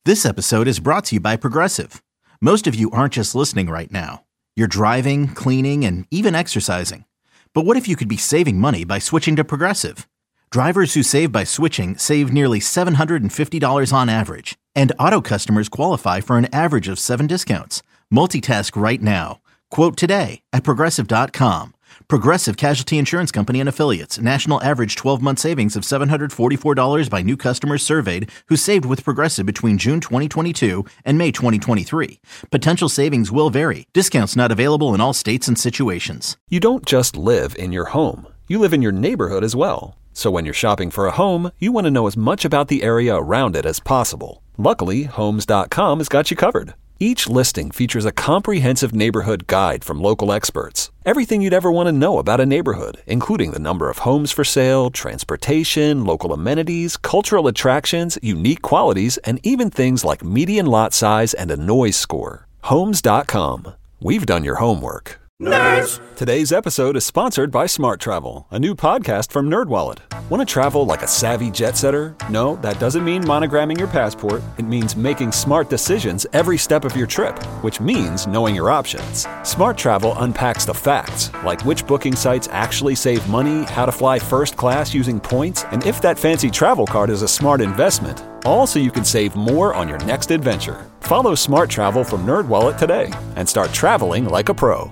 This episode is brought to you by Progressive. Most of you aren't just listening right now. You're driving, cleaning, and even exercising. But what if you could be saving money by switching to Progressive? Drivers who save by switching save nearly $750 on average. And auto customers qualify for an average of 7 discounts. Multitask right now. Quote today at Progressive.com. Progressive Casualty Insurance Company and Affiliates. National average 12-month savings of $744 by new customers surveyed who saved with Progressive between June 2022 and May 2023. Potential savings will vary. Discounts not available in all states and situations. You don't just live in your home. You live in your neighborhood as well. So when you're shopping for a home, you want to know as much about the area around it as possible. Luckily, Homes.com has got you covered. Each listing features a comprehensive neighborhood guide from local experts. Everything you'd ever want to know about a neighborhood, including the number of homes for sale, transportation, local amenities, cultural attractions, unique qualities, and even things like median lot size and a noise score. Homes.com. We've done your homework. Nerds! Today's episode is sponsored by Smart Travel, a new podcast from NerdWallet. Want to travel like a savvy jet setter? No, that doesn't mean monogramming your passport. It means making smart decisions every step of your trip, which means knowing your options. Smart Travel unpacks the facts, like which booking sites actually save money, how to fly first class using points, and if that fancy travel card is a smart investment. All so you can save more on your next adventure. Follow Smart Travel from NerdWallet today and start traveling like a pro.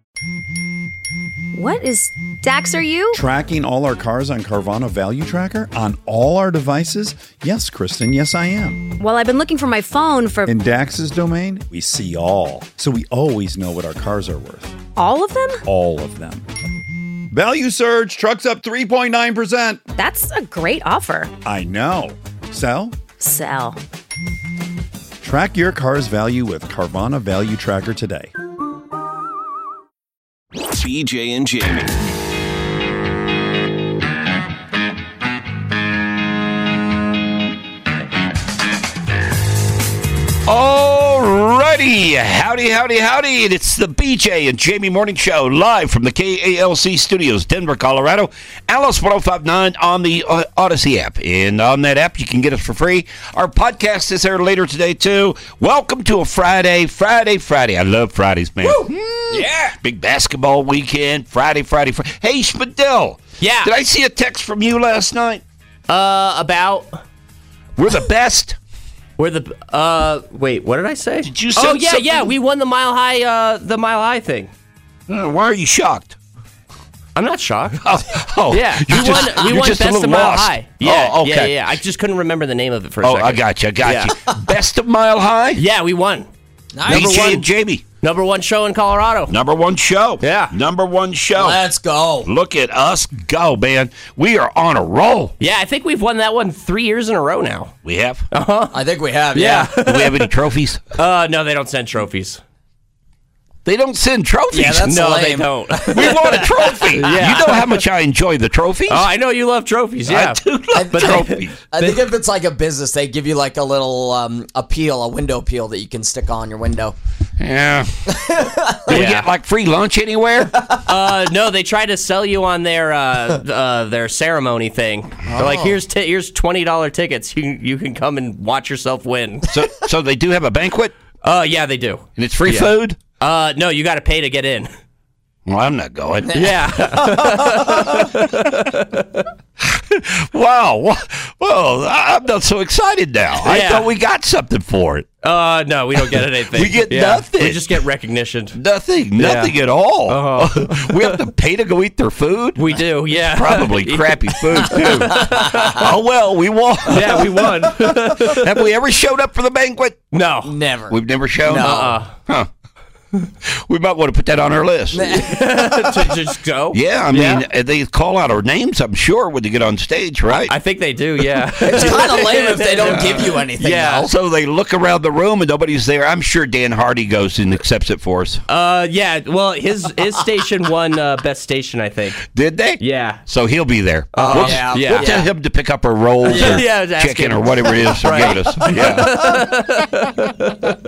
What is... Dax, are you? Tracking all our cars on Carvana Value Tracker on all our devices? Yes, Kristen, yes I am. Well, I've been looking for my phone for... In Dax's domain, we see all. So we always know what our cars are worth. All of them? All of them. Value surge, trucks up 3.9%. That's a great offer. I know. Sell? Sell. Track your car's value with Carvana Value Tracker today. BJ and Jamie. Alrighty, howdy. It's the BJ and Jamie Morning Show, live from the KALC Studios, Denver, Colorado. Alice 1059 on the Odyssey app. And on that app, you can get us for free. Our podcast is there later today, too. Welcome to a Friday. I love Fridays, man. Woo! Yeah. Big basketball weekend, Friday. Hey, Spadil. Yeah. Did I see a text from you last night? About... We're the best. We're the... Wait, what did I say? Did you say something? Yeah, we won the Mile High thing. Why are you shocked? I'm not shocked. Oh, yeah. We won just Best of Mile High. Yeah, oh, okay. Yeah. I just couldn't remember the name of it for a second. I got you. Best of Mile High? Yeah, we won. Nice. BJ and Jamie. Number one show in Colorado. Number one show. Yeah. Number one show. Let's go. Look at us go, man. We are on a roll. Yeah, I think we've won that one 3 years in a row now. We have? Uh-huh. I think we have, yeah. Do we have any trophies? No, they don't send trophies. They don't send trophies? Yeah, that's no, lame. they don't. We want a trophy. Yeah. You know how much I enjoy the trophies? Oh, I know you love trophies, yeah. I do love trophies. I think if it's like a business, they give you like a little a window peel that you can stick on your window. Yeah. Do we get like free lunch anywhere? No, they try to sell you on their ceremony thing. They're like, here's $20 tickets. You can come and watch yourself win. So they do have a banquet? Yeah, they do. And it's free food? No, you got to pay to get in. Well, I'm not going. Yeah. Wow. Well, I'm not so excited now. I thought we got something for it. No, we don't get anything. We get nothing. We just get recognition. Nothing at all. Uh-huh. We have to pay to go eat their food? We do, yeah. Probably crappy food, too. Oh, well, we won. Yeah, we won. Have we ever showed up for the banquet? No. Never. We've never shown? No. Huh. We might want to put that on our list. To just go? Yeah, I mean, they call out our names, I'm sure, when they get on stage, right? I think they do, yeah. It's kind of lame if they don't give you anything. Yeah. though. So they look around the room and nobody's there. I'm sure Dan Hardy goes and accepts it for us. Yeah, well, his station won Best Station, I think. Did they? Yeah. So he'll be there. Yeah. We'll tell him to pick up our rolls or Yeah, ask chicken him. or whatever it is to give it us.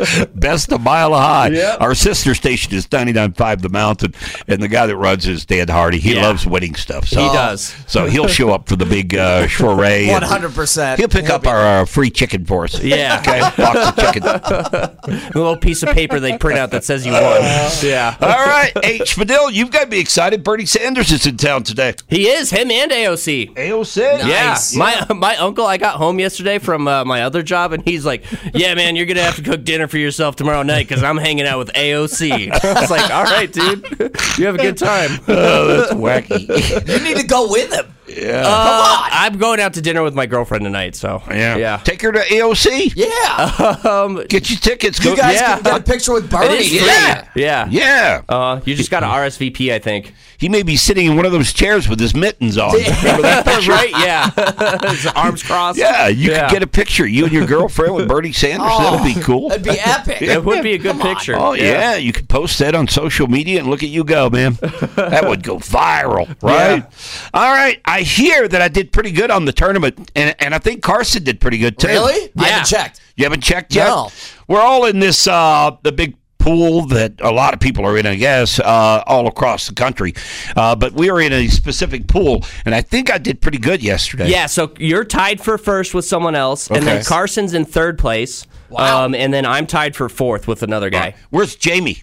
Best a mile high. Our sister station is 99.5 The Mountain, and the guy that runs is Dan Hardy. He loves winning stuff. So, He does. So he'll show up for the big soiree. 100%. He'll pick up our free chicken for us. Yeah. Okay, box of chicken. A little piece of paper they print out that says you won. Yeah. All right, H. Fidel, you've got to be excited. Bernie Sanders is in town today. He is, him and AOC. AOC? Nice. Yeah. My uncle, I got home yesterday from my other job, and he's like, yeah, man, you're going to have to cook dinner for yourself tomorrow night because I'm hanging out with AOC. I was like, all right, dude. You have a good time. Oh, that's wacky. You need to go with him. Yeah. Come on. I'm going out to dinner with my girlfriend tonight, so. Yeah. Take her to AOC. Yeah. Get your tickets. You Go. guys yeah. can get a picture with Bernie. It is free. Yeah. Yeah. Yeah. You just got to RSVP, I think. He may be sitting in one of those chairs with his mittens on. Remember that picture? Right? Yeah. His arms crossed. Yeah, you could get a picture. You and your girlfriend with Bernie Sanders. That'd be cool. That'd be epic. It would be a good picture. Oh, yeah. You could post that on social media and look at you go, man. That would go viral, right? Yeah. All right. I hear that I did pretty good on the tournament, and I think Carson did pretty good, too. Really? I Yeah. haven't checked. You haven't checked yet? No. We're all in this, the big pool that a lot of people are in, I guess, all across the country. But we are in a specific pool, and I think I did pretty good yesterday. Yeah, so you're tied for first with someone else, and then Okay. Carson's in third place. Wow. And then I'm tied for fourth with another guy. Where's Jamie?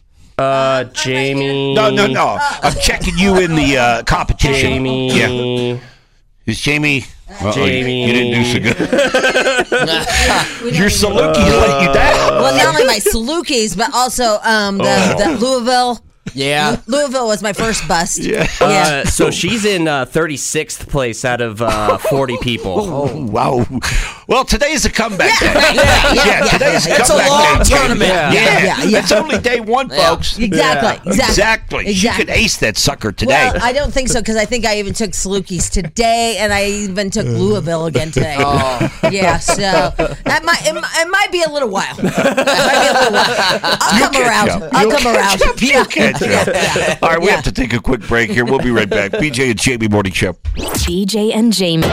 Jamie. No. I'm checking you in the competition. Jamie. Yeah. Is Jamie? Jamie. You didn't do so good. Your Salukis let you down. Well, not only my Salukis, but also the Louisville. Yeah. Louisville was my first bust. Yeah. So she's in 36th place out of 40 people. Oh, wow. Well, today's a comeback day. Yeah, today's a It's a comeback long day. tournament. Yeah. It's only day one, folks. Exactly. She could ace that sucker today. Well, I don't think so because I think I even took Salukis today, and I even took Louisville again today. Yeah, so that it might be a little while. I'll come around. I'll come around. You'll catch up. All right, we have to take a quick break here. We'll be right back. BJ and Jamie Morning Show. BJ and Jamie.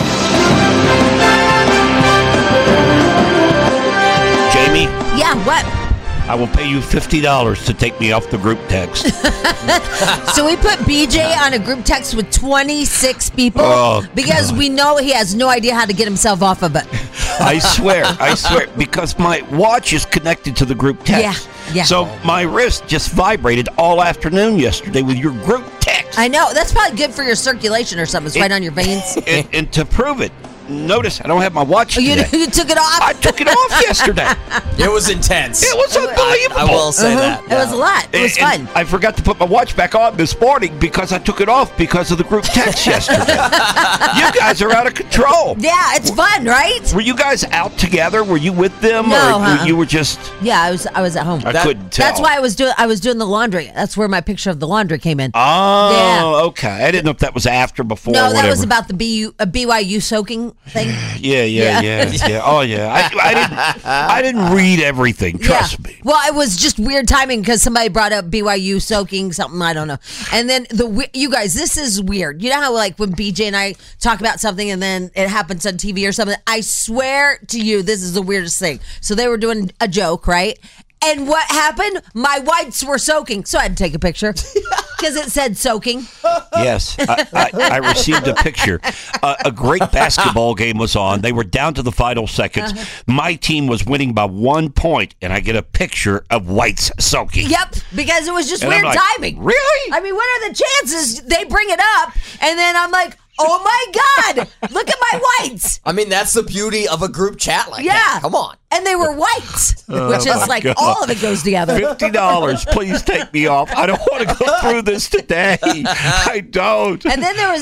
Jamie, Yeah, what? I will pay you $50 to take me off the group text. So we put BJ on a group text with 26 people Oh, because we know he has no idea how to get himself off of it. I swear, because my watch is connected to the group text. Yeah. So my wrist just vibrated all afternoon yesterday with your group text. I know. That's probably good for your circulation or something. It's right on your veins. And to prove it, notice I don't have my watch Oh, you today. took it off? I took it off yesterday. It was intense. It was unbelievable. I will say that. It was a lot. It was And fun. I forgot to put my watch back on this morning because I took it off because of the group text yesterday. You guys are out of control. Yeah, it's fun, right? Were you guys out together? Were you with them, No, or you were just? Yeah, I was at home. I couldn't tell. That's why I was doing the laundry. That's where my picture of the laundry came in. Oh, Yeah. okay. I didn't know if that was after, before, No, or that whatever. was about the BYU soaking thing. Yeah. Oh, yeah. I didn't read everything. Trust me. Well, it was just weird timing because somebody brought up BYU soaking something, I don't know. And then you guys, this is weird. You know how like when BJ and I talk about something and then it happens on TV or something? I swear to you, this is the weirdest thing. So they were doing a joke, right? And what happened? My whites were soaking. So I had to take a picture because it said soaking. Yes, I received a picture. A great basketball game was on. They were down to the final seconds. My team was winning by 1 point, and I get a picture of whites soaking. Yep, because it was just And weird I'm like, timing. really? I mean, what are the chances they bring it up and then I'm like, oh my God, look at my whites. I mean, that's the beauty of a group chat like that. Yeah. Come on. And they were white, which is like God. all of it goes together. $50, please take me off. I don't want to go through this today. I don't. And then there was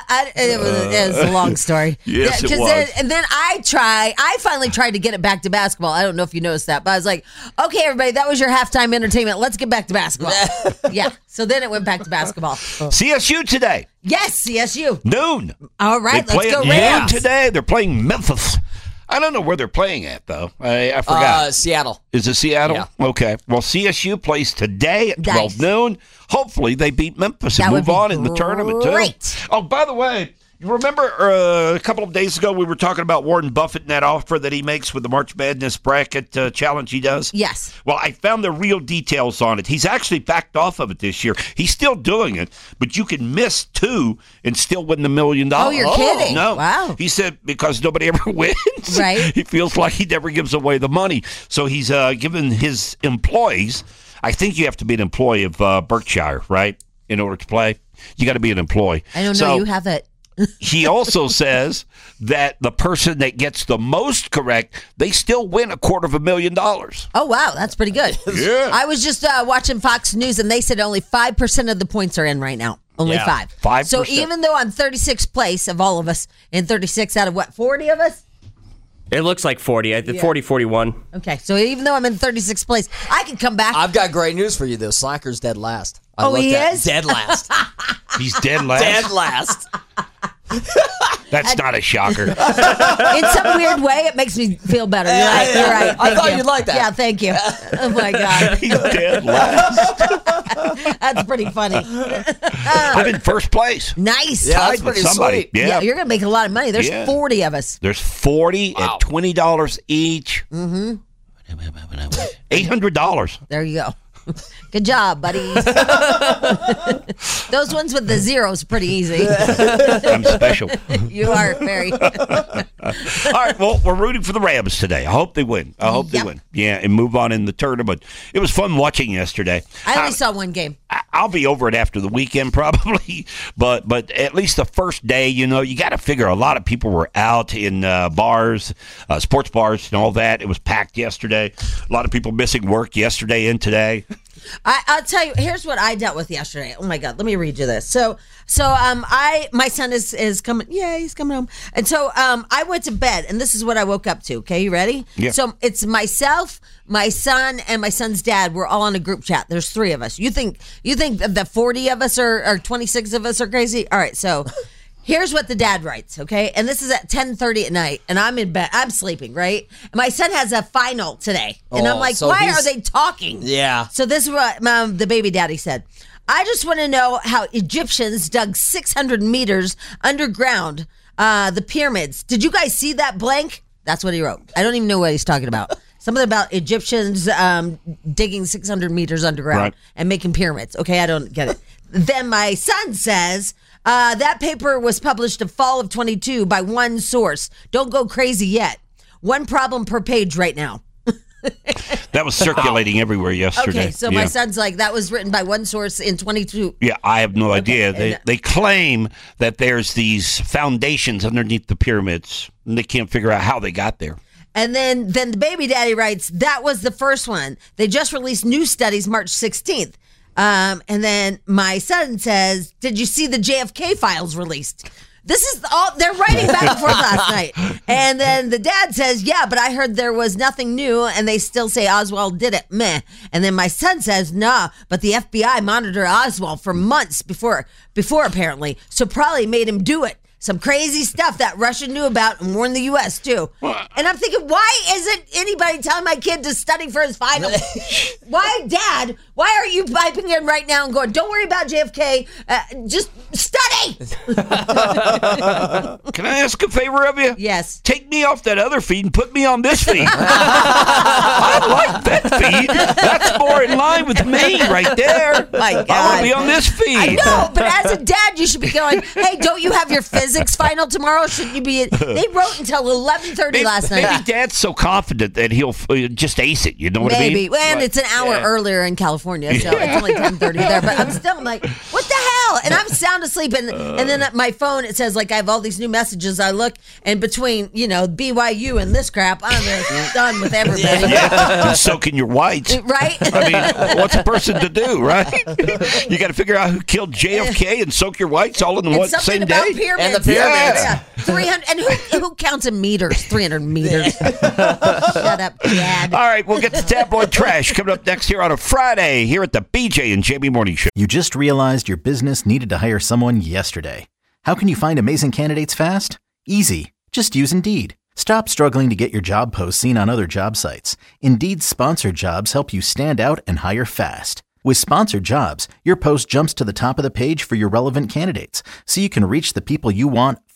it was a long story. Yes, it 'Cause was. and then I finally tried to get it back to basketball. I don't know if you noticed that, but I was like, okay, everybody, that was your halftime entertainment. Let's get back to basketball. Yeah. So then it went back to basketball. CSU today, Yes, CSU. noon. All right, They let's play go at noon Rams. today. They're playing Memphis. I don't know where they're playing at, though. I forgot. Seattle. Is it Seattle? Yeah. Okay. Well, CSU plays today at 12 Nice. noon. Hopefully, they beat Memphis and That would move be on in the tournament, too. great. Oh, by the way, You remember a couple of days ago we were talking about Warren Buffett and that offer that he makes with the March Madness bracket challenge he does? Yes. Well, I found the real details on it. He's actually backed off of it this year. He's still doing it, but you can miss 2 and still win the $1 million. Oh, you're kidding. No. Wow. He said because nobody ever wins. Right. He feels like he never gives away the money. So he's given his employees, I think you have to be an employee of Berkshire, right, in order to play. You got to be an employee. I don't know. So, You have it. he also says that the person that gets the most correct, they still win $250,000. Oh, wow. That's pretty good. Yeah. I was just watching Fox News, and they said only 5% of the points are in right now. Only 5. 5%. So even though I'm 36th place of all of us, and 36 out of what, 40 of us? It looks like 40. I think 40, 41. Okay, so even though I'm in 36th place, I can come back. I've got great news for you, though. Slacker's dead last. He is? Dead last. He's dead last. Dead last. That's not a shocker. In some weird way, it makes me feel better. You're right. You're right. I Thank thought you. you'd like that. Yeah, thank you. Oh, my God. He's dead last. That's pretty funny. I'm in first place. Nice. Yeah, Tied that's with pretty somebody. sweet. Yeah. You're going to make a lot of money. There's Yeah. 40 of us. There's 40 at $20 each. Mm-hmm. $800. There you go. Good job, buddies. Those ones with the zeros are pretty easy. I'm special. You are very. All right, well, we're rooting for the Rams today. I hope they win. I hope they win. Yeah, and move on in the tournament. It was fun watching yesterday. I only saw one game. I'll be over it after the weekend probably, but at least the first day, you got to figure a lot of people were out in bars, sports bars and all that. It was packed yesterday. A lot of people missing work yesterday and today. I'll tell you. Here's what I dealt with yesterday. Oh my God, let me read you this. So my son is coming. Yeah, he's coming home. And so I went to bed, and this is what I woke up to. Okay, you ready? Yeah. So it's myself, my son, and my son's dad. We're all on a group chat. There's 3 of us. You think the 40 of us or 26 of us are crazy? All right, so. Here's what the dad writes, okay? And this is at 10:30 at night, and I'm in bed. I'm sleeping, right? And my son has a final today. And I'm like, so why are they talking? Yeah. So this is what the baby daddy said. I just want to know how Egyptians dug 600 meters underground, the pyramids. Did you guys see that blank? That's what he wrote. I don't even know what he's talking about. Something about Egyptians digging 600 meters underground and making pyramids. Okay, I don't get it. Then my son says... that paper was published in fall of 22 by one source. Don't go crazy yet. One problem per page right now. That was circulating everywhere yesterday. Okay, so my son's like, that was written by one source in 22. Yeah, I have no idea. They claim that there's these foundations underneath the pyramids, and they can't figure out how they got there. And then the baby daddy writes, that was the first one. They just released new studies March 16th. And then my son says, did you see the JFK files released? This is all, they're writing back and forth last night. And then the dad says, yeah, but I heard there was nothing new and they still say Oswald did it. Meh. And then my son says, nah, but the FBI monitored Oswald for months before apparently. So probably made him do it. Some crazy stuff that Russia knew about and warned the U.S. too. And I'm thinking, why isn't anybody telling my kid to study for his finals? Why, Dad? Why are you piping in right now and going, don't worry about JFK, just study? Can I ask a favor of you? Yes. Take me off that other feed and put me on this feed. I like that feed. That's more in line with me right there. My God. I want to be on this feed. I know, but as a dad, you should be going, hey, don't you have your physics final tomorrow? Shouldn't you be? They wrote until 11:30 last night. Maybe Dad's so confident that he'll just ace it. You know what I mean? Maybe. And it's an hour earlier in California, so it's only 10:30 there. But I'm still like, what the hell? And I'm sound asleep, and then at my phone it says like I have all these new messages. I look, and between BYU and this crap, I'm done with everybody. You're soaking your whites. Right? I mean, what's a person to do, right? You got to figure out who killed JFK and soak your whites all in the same about day. Pyramids. And the pyramids. Yeah. 300. And who counts in meters? 300 meters. Shut up, Dad. All right, we'll get to tabloid trash coming up next here on a Friday here at the BJ and Jamie Morning Show. You just realized your business needed to hire someone yesterday. How can you find amazing candidates fast? Easy. Just use Indeed. Stop struggling to get your job posts seen on other job sites. Indeed's sponsored jobs help you stand out and hire fast. With sponsored jobs, your post jumps to the top of the page for your relevant candidates, so you can reach the people you want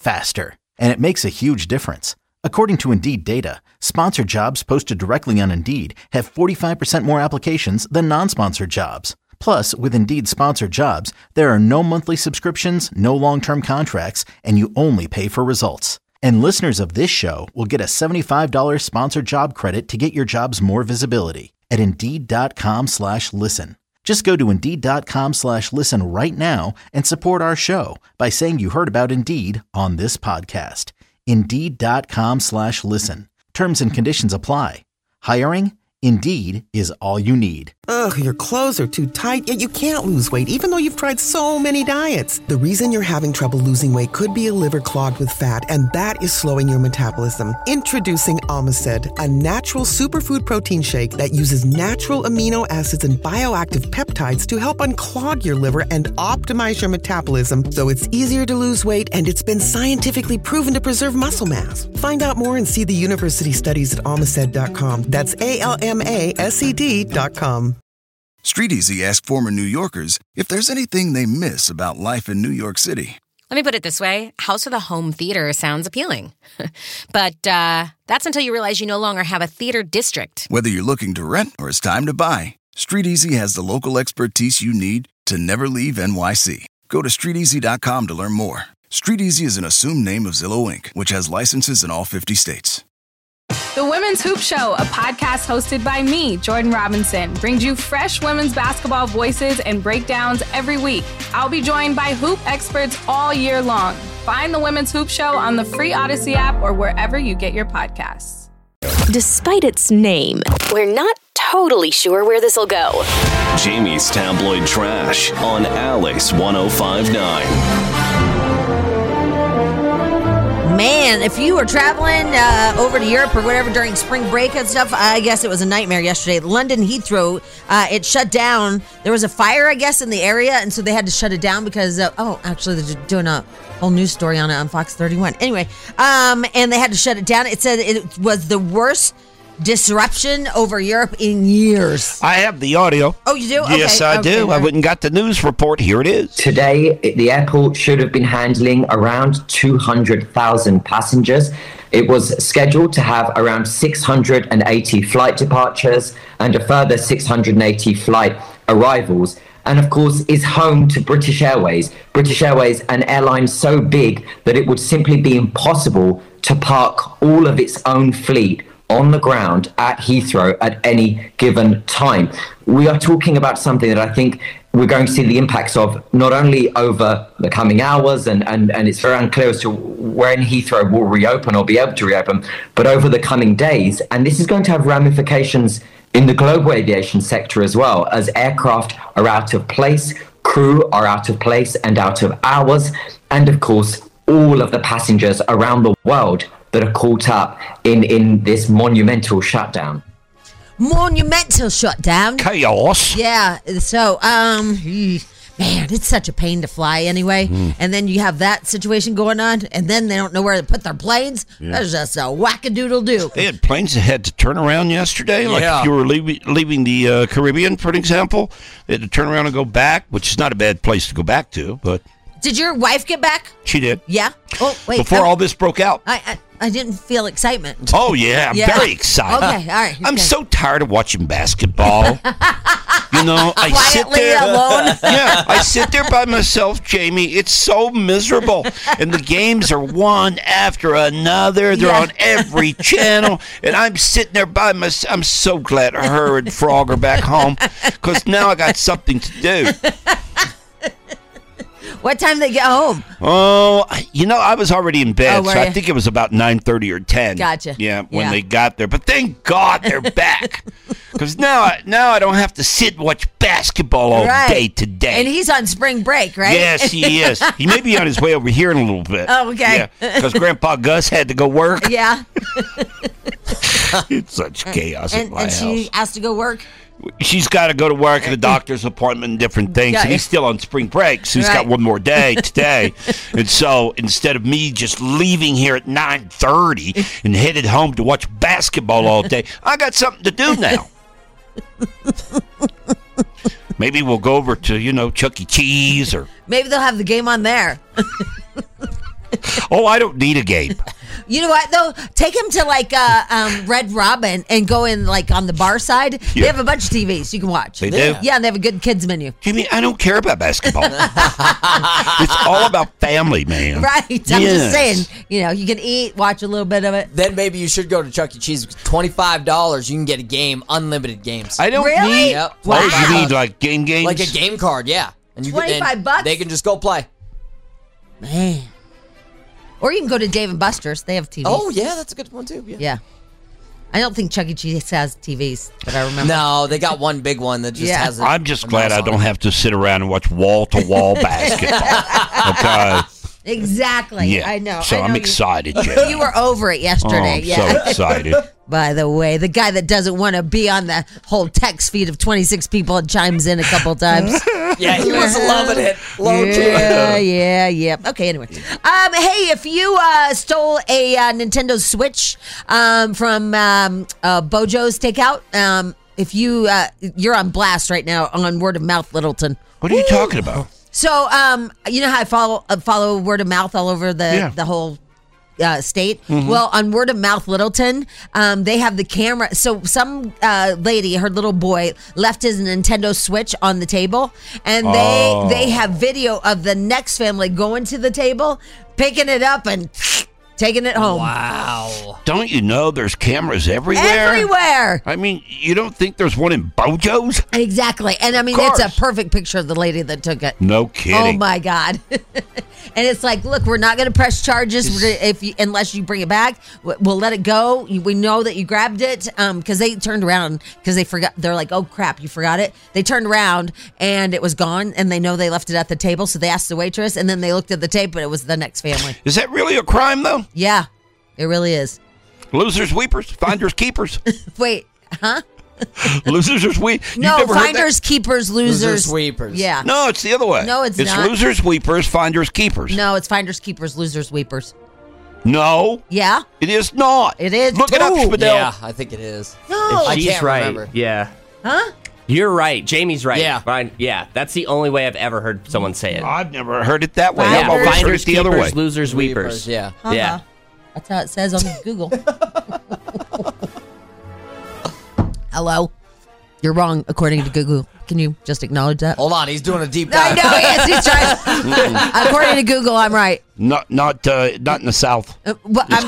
faster. And it makes a huge difference. According to Indeed data, sponsored jobs posted directly on Indeed have 45% more applications than non-sponsored jobs. Plus, with Indeed sponsored jobs, there are no monthly subscriptions, no long-term contracts, and you only pay for results. And listeners of this show will get a $75 sponsored job credit to get your jobs more visibility at Indeed.com/listen. Just go to Indeed.com/listen right now and support our show by saying you heard about Indeed on this podcast. Indeed.com/listen. Terms and conditions apply. Hiring? Indeed is all you need. Ugh, your clothes are too tight, yet you can't lose weight even though you've tried so many diets. The reason you're having trouble losing weight could be a liver clogged with fat, and that is slowing your metabolism. Introducing Omicid, a natural superfood protein shake that uses natural amino acids and bioactive peptides to help unclog your liver and optimize your metabolism so it's easier to lose weight, and it's been scientifically proven to preserve muscle mass. Find out more and see the university studies at Omicid.com. That's ALMASED.com. StreetEasy asked former New Yorkers if there's anything they miss about life in New York City. Let me put it this way. House with a home theater sounds appealing. But that's until you realize you no longer have a theater district. Whether you're looking to rent or it's time to buy, StreetEasy has the local expertise you need to never leave NYC. Go to StreetEasy.com to learn more. StreetEasy is an assumed name of Zillow Inc., which has licenses in all 50 states. The Women's Hoop Show, a podcast hosted by me, Jordan Robinson, brings you fresh women's basketball voices and breakdowns every week. I'll be joined by hoop experts all year long. Find the Women's Hoop Show on the free Odyssey app or wherever you get your podcasts. Despite its name, we're not totally sure where this will go. Jamie's Tabloid Trash on Alice 105.9. Man, if you were traveling over to Europe or whatever during spring break and stuff, I guess it was a nightmare yesterday. London Heathrow, it shut down. There was a fire, I guess, in the area, and so they had to shut it down because, actually, they're doing a whole news story on it on Fox 31. Anyway, and they had to shut it down. It said it was the worst disruption over Europe in years. I have the audio. Oh, you do? Yes, I do. I went and got the news report. Here it is. Today, the airport should have been handling around 200,000 passengers. It was scheduled to have around 680 flight departures and a further 680 flight arrivals. And of course, is home to British Airways. British Airways, an airline so big that it would simply be impossible to park all of its own fleet on the ground at Heathrow at any given time. We are talking about something that I think we're going to see the impacts of not only over the coming hours, and it's very unclear as to when Heathrow will reopen or be able to reopen, but over the coming days. And this is going to have ramifications in the global aviation sector as well, as aircraft are out of place, crew are out of place and out of hours, and of course, all of the passengers around the world that are caught up in this monumental shutdown. Monumental shutdown. Chaos. Yeah. So, man, it's such a pain to fly anyway. And then you have that situation going on, and then they don't know where to put their planes. Yeah. That's just a whack-a-doodle-doo. They had planes that had to turn around yesterday. Like if you were leaving the Caribbean, for example, they had to turn around and go back, which is not a bad place to go back to, but... Did your wife get back? She did. Yeah? Oh, wait. Before all this broke out. I didn't feel excitement. Oh, yeah. I'm very excited. Okay, all right. I'm so tired of watching basketball. You know, I sit there alone. Yeah, I sit there by myself, Jamie. It's so miserable. And the games are one after another. They're on every channel. And I'm sitting there by myself. I'm so glad her and Frog are back home because now I got something to do. What time did they get home? Oh, I was already in bed, so I think it was about 9:30 or 10. Gotcha. Yeah, when they got there. But thank God they're back. Because now I don't have to sit and watch basketball all day today. And he's on spring break, right? Yes, he is. He may be on his way over here in a little bit. Oh, okay. Yeah, because Grandpa Gus had to go work. Yeah. It's such chaos at my house. And she has to go work? She's got to go to work at a doctor's appointment and different things. And he's still on spring break, so he's got one more day today. And so instead of me just leaving here at 9:30 and headed home to watch basketball all day, I got something to do now. Maybe we'll go over to, Chuck E. Cheese or... Maybe they'll have the game on there. Oh, I don't need a game. You know what though? Take him to like Red Robin and go in like on the bar side. They have a bunch of TVs you can watch. They do? Yeah, and they have a good kids menu. Jimmy, I don't care about basketball. It's all about family, man. Right. I'm just saying, you can eat, watch a little bit of it. Then maybe you should go to Chuck E. Cheese. $25, you can get a game, unlimited games. I don't need. Yep. Wow. You need like game games? Like a game card, yeah. And you $25? They can just go play. Man. Or you can go to Dave & Buster's. They have TVs. Oh, yeah, that's a good one, too. Yeah. I don't think Chuck E. Cheese has TVs, but I remember. No, they got one big one that just has a I'm just glad I don't have to sit around and watch wall-to-wall basketball. Okay. Exactly. Yeah. I know. So I'm excited, You, Jay. you were over it yesterday. I'm yeah. so excited. By the way, the guy that doesn't want to be on the whole text feed of 26 people and chimes in a couple times. Yeah, he was loving it. Yeah. Okay, anyway. Hey, if you stole a Nintendo Switch from Bojo's Takeout, if you're on blast right now on Word of Mouth Littleton. What are you talking about? So, you know how I follow word of mouth all over the whole state? Mm-hmm. Well, on Word of Mouth Littleton, they have the camera. So some lady, her little boy, left his Nintendo Switch on the table, and they have video of the next family going to the table, picking it up, and taking it home. Wow. Don't you know there's cameras everywhere? Everywhere. I mean, you don't think there's one in Bojo's? Exactly. And I mean, it's a perfect picture of the lady that took it. No kidding. Oh my God. And it's like, look, we're not going to press charges unless you bring it back. We'll let it go. We know that you grabbed it because they turned around because they forgot. They're like, oh crap, you forgot it. They turned around and it was gone, and they know they left it at the table. So they asked the waitress, and then they looked at the tape, but it was the next family. Is that really a crime, though? Yeah, it really is. Losers, weepers, finders, keepers. Wait, huh? Losers or sweepers? No, finders, keepers, losers, sweepers. Yeah. No, it's the other way. No, it's not. It's losers, weepers, finders, keepers. No, it's finders, keepers, losers, weepers. No. Yeah. It is not. It is. Look it up, Spadell. Yeah, I think it is. No. I She's can't right. remember. Yeah. Huh? You're right. Jamie's right. Yeah. Fine. Yeah. That's the only way I've ever heard someone say it. I've never heard it that way. Finders, I've always heard it Finders, the other way. keepers, losers, weepers. Yeah. Yeah. That's how it says on Google. Hello? You're wrong, according to Google. Can you just acknowledge that? Hold on, he's doing a deep I dive. know, yes, he's trying. According to Google, I'm right. Not in the South. But I'm,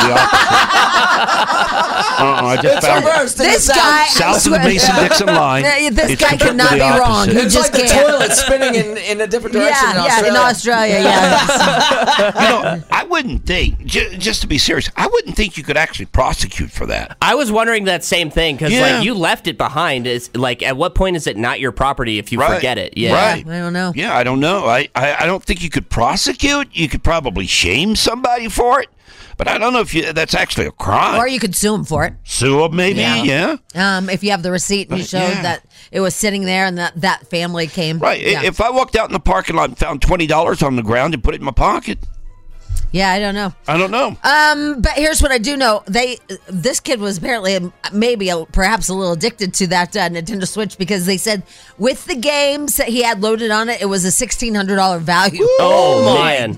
I just It's found reversed in this the guy, I south of the swear- Mason-Dixon line. This It's guy cannot completely be wrong. opposite. He It's just like the can't. toilet spinning in a different direction in Australia. in Australia, yeah. I wouldn't think, just to be serious, I wouldn't think you could actually prosecute for that. I was wondering that same thing because Yeah. like you left it behind. Is like at what point is it not your property if you Right. forget it? Yeah. Right. I don't know. Yeah, I don't know. I don't think you could prosecute. You could probably shame somebody for it, but I don't know if that's actually a crime. Or you could sue him for it. Sue them, maybe, yeah. If you have the receipt and you showed Yeah. that it was sitting there and that family came. Right. Yeah. If I walked out in the parking lot and found $20 on the ground and put it in my pocket, Yeah, I don't know. I don't know. But here's what I do know: this kid was apparently perhaps a little addicted to that Nintendo Switch because they said with the games that he had loaded on it, it was a $1,600 value. Oh man.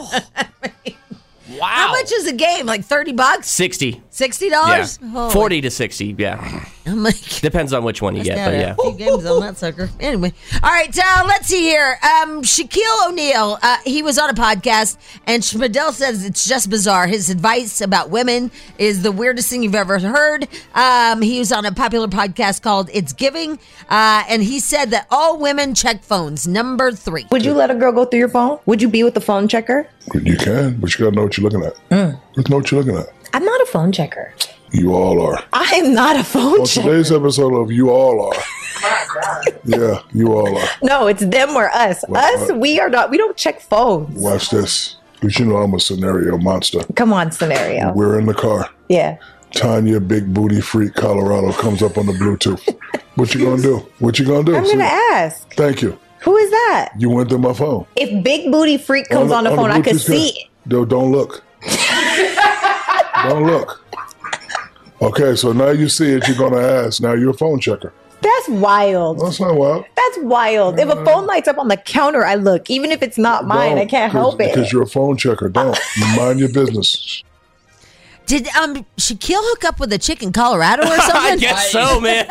Wow! How much is a game? Like $30? 60. $60? Yeah. 40 to 60. Yeah. I'm like, Depends on which one you get, but yeah. a few games on that sucker. Anyway, all right. Let's see here. Shaquille O'Neal. He was on a podcast, and Spadell says it's just bizarre. His advice about women is the weirdest thing you've ever heard. He was on a popular podcast called It's Giving, and he said that all women check phones. Number 3. Would you let a girl go through your phone? Would you be with the phone checker? You can, but you gotta know what you're looking at. You have to know what you're looking at. I'm not a phone checker. You all are. I am not a phone On checker. today's episode of You All Are. Yeah, you all are. No, it's them or us. Us, we are not. We don't check phones. Watch this. Because you know I'm a scenario monster. Come on, scenario. We're in the car. Yeah. Tanya, big booty freak, Colorado, comes up on the Bluetooth. What you gonna do? What you gonna do? I'm gonna ask. Thank you. Who is that? You went through my phone. If Big Booty Freak comes on the phone, I could Bluetooth see screen. it. Don't look. Don't look. Okay, so now you see it, you're gonna ask. Now you're a phone checker. That's wild. That's not wild. That's wild. If a phone lights up on the counter, I look. Even if it's not mine, I can't help it. Because you're a phone checker. Don't. Mind your business. Did Shaquille hook up with a chick in Colorado or something? I guess so, man.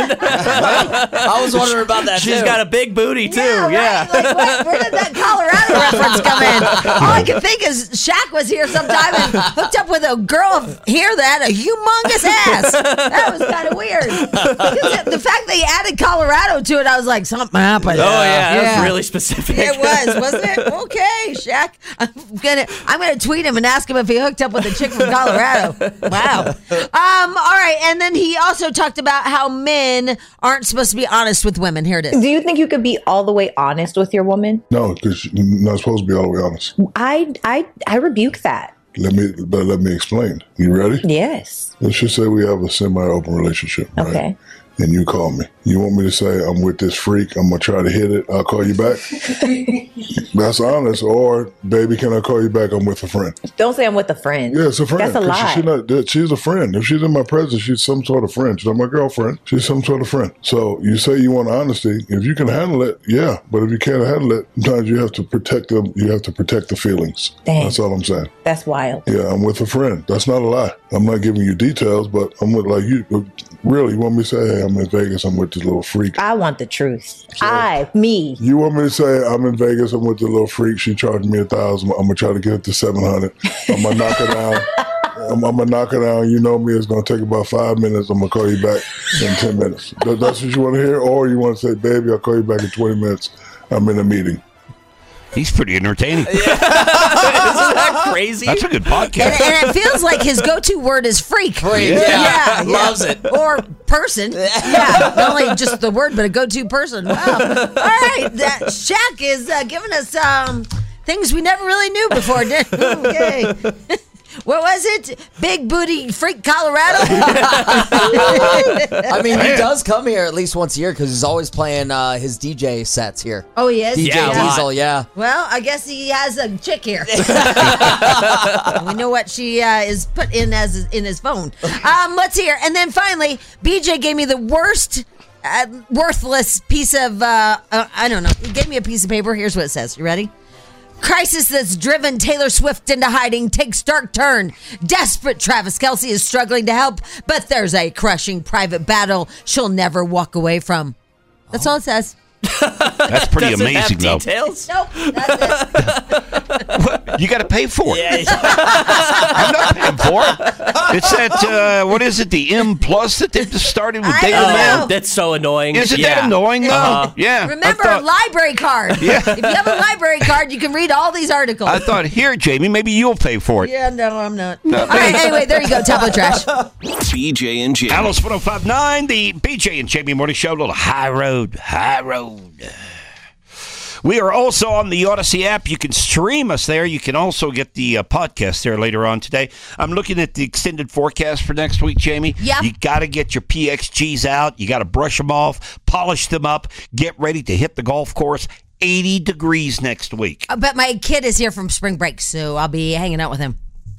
I was wondering about that, She's too. got a big booty, too. Yeah. Right? Like, where did that Colorado reference come in? All I can think is Shaq was here sometime and hooked up with a girl here that had a humongous ass. That was kind of weird. Because the fact they added Colorado to it, I was like, something happened. Oh, yeah. That was really specific. It was, wasn't it? Okay, Shaq. I'm gonna tweet him and ask him if he hooked up with a chick from Colorado. Wow. All right, and then he also talked about how men aren't supposed to be honest with women. Here it is. Do you think you could be all the way honest with your woman? No, because you're not supposed to be all the way honest. I rebuke that. Let me explain. You ready? Yes. Let's just say we have a semi-open relationship, right? Okay. And you call me. You want me to say I'm with this freak? I'm gonna try to hit it. I'll call you back. That's honest. Or, baby, can I call you back? I'm with a friend. Don't say I'm with a friend. Yeah, it's a friend. That's a lie. She's a friend. If she's in my presence, she's some sort of friend. She's not my girlfriend. She's some sort of friend. So you say you want honesty. If you can handle it, yeah. But if you can't handle it, sometimes you have to protect them. You have to protect the feelings. Dang. That's all I'm saying. That's wild. Yeah, I'm with a friend. That's not a lie. I'm not giving you details, but I'm with you. Really, you want me to say, hey, I'm in Vegas. I'm with this little freak. I want the truth. Me. You want me to say I'm in Vegas? I'm with the little freak. She charged me $1,000. I'm gonna try to get it to $700. I'm gonna knock her down. I'm gonna knock her down. You know me. It's gonna take about 5 minutes. I'm gonna call you back in 10 minutes. That's what you want to hear, or you want to say, baby, I'll call you back in 20 minutes. I'm in a meeting. He's pretty entertaining. Isn't that crazy? That's a good podcast. And it feels like his go-to word is freak. Yeah. Loves it. Or person. Yeah. Not only just the word, but a go-to person. Wow. All right. Shaq is giving us things we never really knew before. Okay. What was it? Big booty freak Colorado? I mean, he does come here at least once a year because he's always playing his DJ sets here. Oh, he is? DJ Diesel, yeah. Well, I guess he has a chick here. We know what she is put in in his phone. Let's hear. And then finally, BJ gave me the worst, worthless piece of, I don't know. He gave me a piece of paper. Here's what it says. You ready? Crisis that's driven Taylor Swift into hiding takes dark turn. Desperate Travis Kelce is struggling to help, but there's a crushing private battle she'll never walk away from. That's all it says. That's pretty amazing, though. Details? Nope, that's it. You got to pay for it. I'm not paying for it. It's that, what is it, the M Plus that they've just started with Daily Mail? That's so annoying. Isn't that annoying, though? Yeah. Remember, a library card. Yeah. If you have a library card, you can read all these articles. I thought, here, Jamie, maybe you'll pay for it. Yeah, no, I'm not. All right, anyway, there you go, Tablet Trash. BJ and Jamie. Alice 105.9, the BJ and Jamie Morning Show, little high road. We are also on the Odyssey app. You can stream us there. You can also get the podcast there later on today. I'm looking at the extended forecast for next week, Jamie. Yeah. You got to get your PXGs out. You got to brush them off, polish them up, get ready to hit the golf course. 80 degrees next week. But my kid is here from spring break, so I'll be hanging out with him.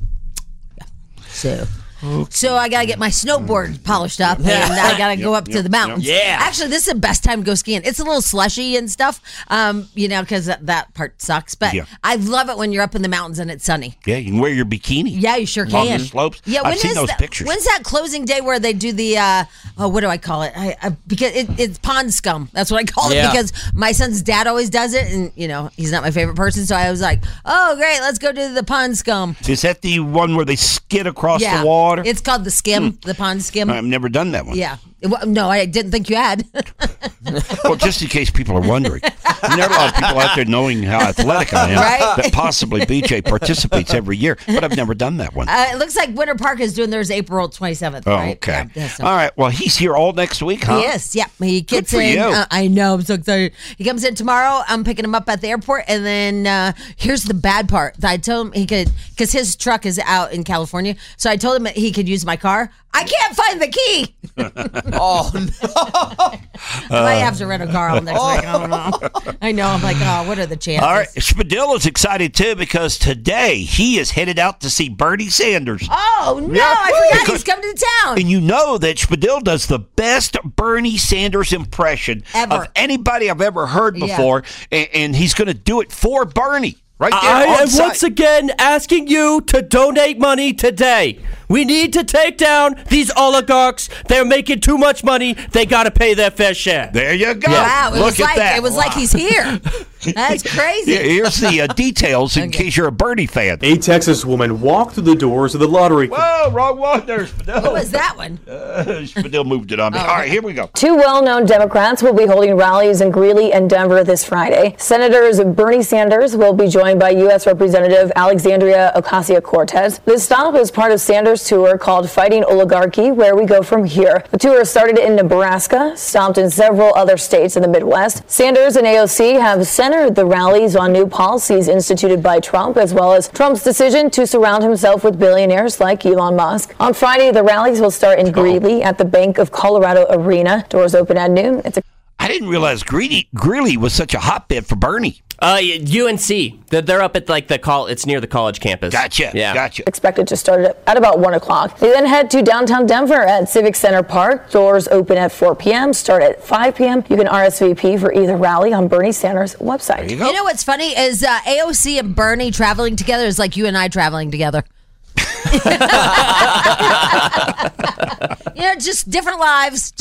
Yeah. So I got to get my snowboard polished up, and I got to go up to the mountains. Yeah. Actually, this is the best time to go skiing. It's a little slushy and stuff, because that part sucks. But I love it when you're up in the mountains and it's sunny. Yeah, you can wear your bikini. Yeah, you sure Along can. the slopes. Yeah, I've seen those pictures. When's that closing day where they do the, what do I call it? Because it's pond scum. That's what I call it, because my son's dad always does it, and, he's not my favorite person, so I was like, oh, great, let's go do the pond scum. Is that the one where they skid across the water? It's called the skim, the pond skim. I've never done that one. Yeah. No, I didn't think you had. Well, just in case people are wondering. There are a lot of people out there knowing how athletic I am that possibly BJ participates every year, but I've never done that one. It looks like Winter Park is doing theirs April 27th, Oh, right? okay. Yeah, so. All right. Well, he's here all next week, huh? He is, yeah. He gets Good for in. you. I know, I'm so excited. He comes in tomorrow. I'm picking him up at the airport, and then here's the bad part. I told him he could, because his truck is out in California, so I told him that he could use my car. I can't find the key. Oh, no. I might have to rent a car next week. I don't know. I know. I'm like, oh, what are the chances? All right, Spadil is excited too because today he is headed out to see Bernie Sanders. Oh no! I forgot he's coming to town. And you know that Spadil does the best Bernie Sanders impression of anybody I've ever heard before, and he's going to do it for Bernie. Right there, I am once again asking you to donate money today. We need to take down these oligarchs. They're making too much money. They got to pay their fair share. There you go. Wow, Look at that. It was like he's here. That's crazy. Yeah, here's the details in case you're a Bernie fan. A Texas woman walked through the doors of the lottery. Whoa, wrong one there, Spadil. What was that one? Spadil moved it on me. All right, here we go. Two well-known Democrats will be holding rallies in Greeley and Denver this Friday. Senators Bernie Sanders will be joined by U.S. Representative Alexandria Ocasio-Cortez. This stop is part of Sanders' tour called Fighting Oligarchy, Where We Go From Here. The tour started in Nebraska, stopped in several other states in the Midwest. Sanders and AOC have centered the rallies on new policies instituted by Trump, as well as Trump's decision to surround himself with billionaires like Elon Musk. On Friday, the rallies will start in Greeley at the Bank of Colorado Arena. Doors open at noon. I didn't realize Greeley was such a hotbed for Bernie. UNC. They're up at like it's near the college campus. Gotcha. Yeah. Gotcha. Expected to start at about 1 o'clock. They then head to downtown Denver at Civic Center Park. Doors open at 4 p.m., start at 5 p.m. You can RSVP for either rally on Bernie Sanders' website. You know what's funny is AOC and Bernie traveling together is like you and I traveling together. Just different lives.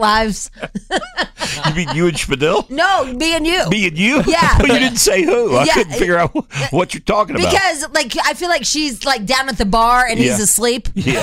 You mean you and Spadil? No, me and you. Me and you? Yeah. Well, you didn't say who. I couldn't figure out what you're talking about. Because, I feel like she's, down at the bar and he's asleep. Yeah.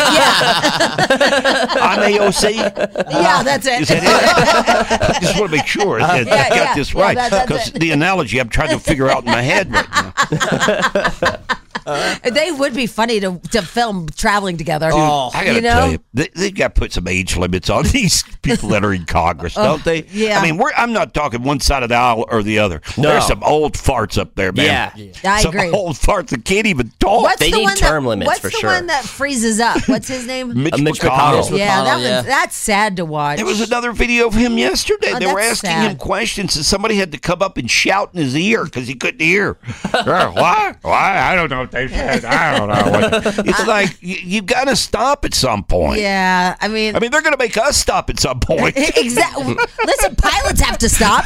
I'm AOC? Yeah, that's it. Is that it? I just want to make sure that I got this right. That's Because the analogy I'm trying to figure out in my head right now. They would be funny to film traveling together. Dude, I gotta tell you, they've got to put some age limits on these people that are in Congress, don't they? Yeah. I mean, I'm not talking one side of the aisle or the other. No. There's some old farts up there, man. Yeah. I some agree. old farts that can't even talk. They need term limits for What's the sure. one that freezes up? What's his name? Mitch McConnell. Yeah, that's sad to watch. There was another video of him yesterday. Oh, they were that's asking sad. him questions, and somebody had to come up and shout in his ear because he couldn't hear. Why? I don't know what they said. I don't know. It's like you've got to stop at some point. Yeah, I mean, they're going to make us stop at some point. Exactly. Listen, pilots have to stop.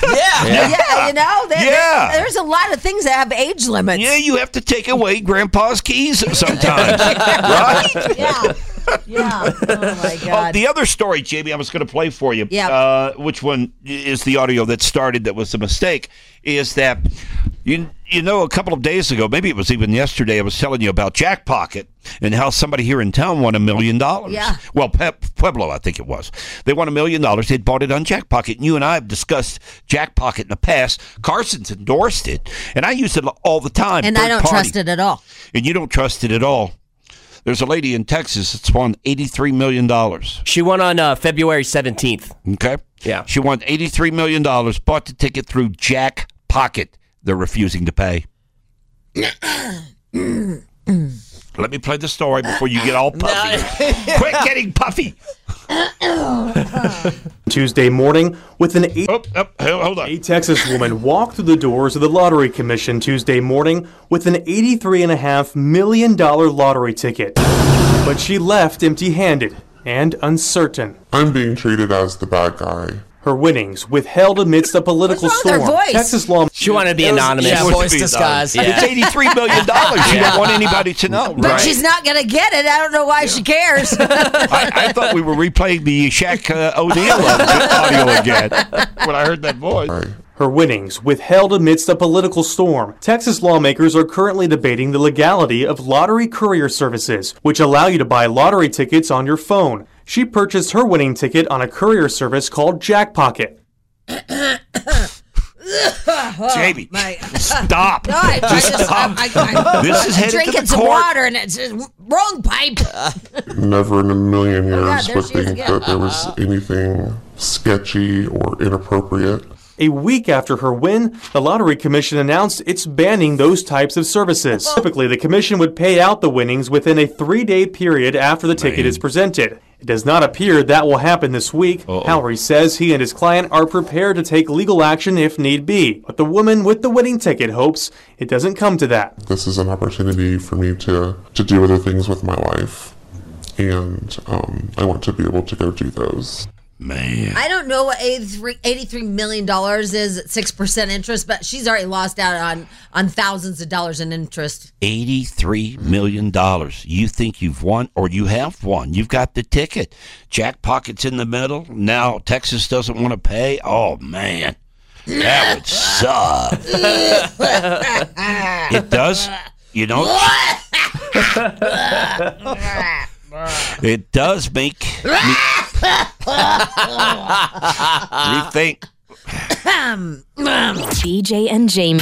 Yeah. There's a lot of things that have age limits. Yeah, you have to take away Grandpa's keys sometimes, right? Yeah. Yeah. Oh my God. The other story, Jamie, I was going to play for you. Yeah. Which one is the audio that started that was a mistake? Is that you know a couple of days ago, maybe it was even yesterday, I was telling you about Jack Pocket and how somebody here in town won $1 million. Yeah. Well, Pueblo, I think it was. They won $1 million. They'd bought it on Jack Pocket. And you and I have discussed Jack Pocket in the past. Carson's endorsed it, and I use it all the time. And I don't trust it at all. And you don't trust it at all. There's a lady in Texas that's won $83 million. She won on February 17th. Okay. Yeah. She won $83 million, bought the ticket through Jack Pocket. They're refusing to pay. Let me play the story before you get all puffy. Quit getting puffy. Tuesday morning, with an hold on. A Texas woman walked through the doors of the Lottery Commission Tuesday morning with an $83.5 million lottery ticket. But she left empty-handed and uncertain. I'm being treated as the bad guy. Her winnings withheld amidst a political What's wrong with storm. her voice? Texas law. She wanted to be anonymous. Yeah, voice disguise. It's $83 million. She don't want anybody to know. But she's not going to get it. I don't know why she cares. I thought we were replaying the Shaq O'Neal audio again when I heard that voice. Her winnings withheld amidst a political storm. Texas lawmakers are currently debating the legality of lottery courier services, which allow you to buy lottery tickets on your phone. She purchased her winning ticket on a courier service called Jack Pocket. Jamie, stop. No, stop. This is headed drinking to the some court. water and it's wrong pipe. Never in a million years there would she is think again. that there was anything sketchy or inappropriate. A week after her win, the Lottery Commission announced it's banning those types of services. Typically, the commission would pay out the winnings within a 3-day period after the ticket is presented. It does not appear that will happen this week. However, says he and his client are prepared to take legal action if need be. But the woman with the winning ticket hopes it doesn't come to that. This is an opportunity for me to do other things with my life, and I want to be able to go do those. Man. I don't know what $83 million is at 6% interest, but she's already lost out on thousands of dollars in interest. $83 million. You think you've won, or you have won. You've got the ticket. Jackpocket's in the middle. Now Texas doesn't want to pay. Oh, man. That would suck. It does. You know. It does make me rethink. BJ and Jamie.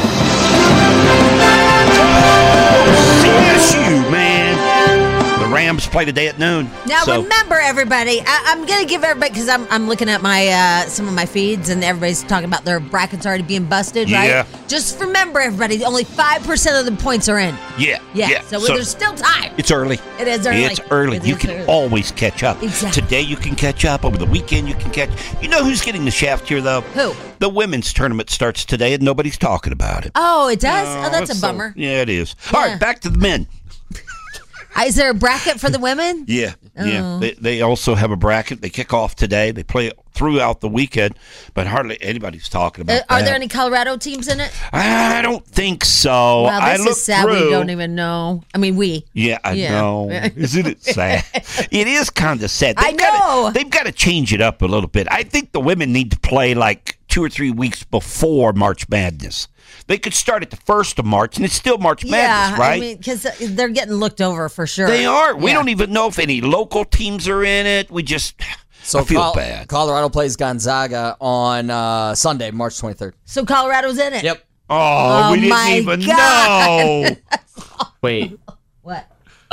CSU, man. The Rams play today at noon. Now remember, everybody, I'm going to give everybody, because I'm looking at my some of my feeds, and everybody's talking about their brackets already being busted, right? Yeah. Just remember, everybody, only 5% of the points are in. Yeah. So there's still time. It's early. It is early. It's early. You can always catch up. Exactly. Today you can catch up. Over the weekend you can catch. You know who's getting the shaft here, though? Who? The women's tournament starts today, and nobody's talking about it. Oh, it does? Oh, that's a bummer. Yeah, it is. All right, back to the men. Is there a bracket for the women? Yeah. Oh. They also have a bracket. They kick off today. They play throughout the weekend, but hardly anybody's talking about Are that. there any Colorado teams in it? I don't think so. Well, I this looked is sad. through. We don't even know. I mean, we. Yeah, I know. Isn't it sad? It is kind of sad. I know. They've got to change it up a little bit. I think the women need to play like 2 or 3 weeks before March Madness. They could start at the 1st of March, and it's still March Madness, right? I mean, because they're getting looked over for sure. They are. We don't even know if any local teams are in it. We just I feel bad. Colorado plays Gonzaga on Sunday, March 23rd. So Colorado's in it? Yep. Oh, we didn't even know. Wait. What?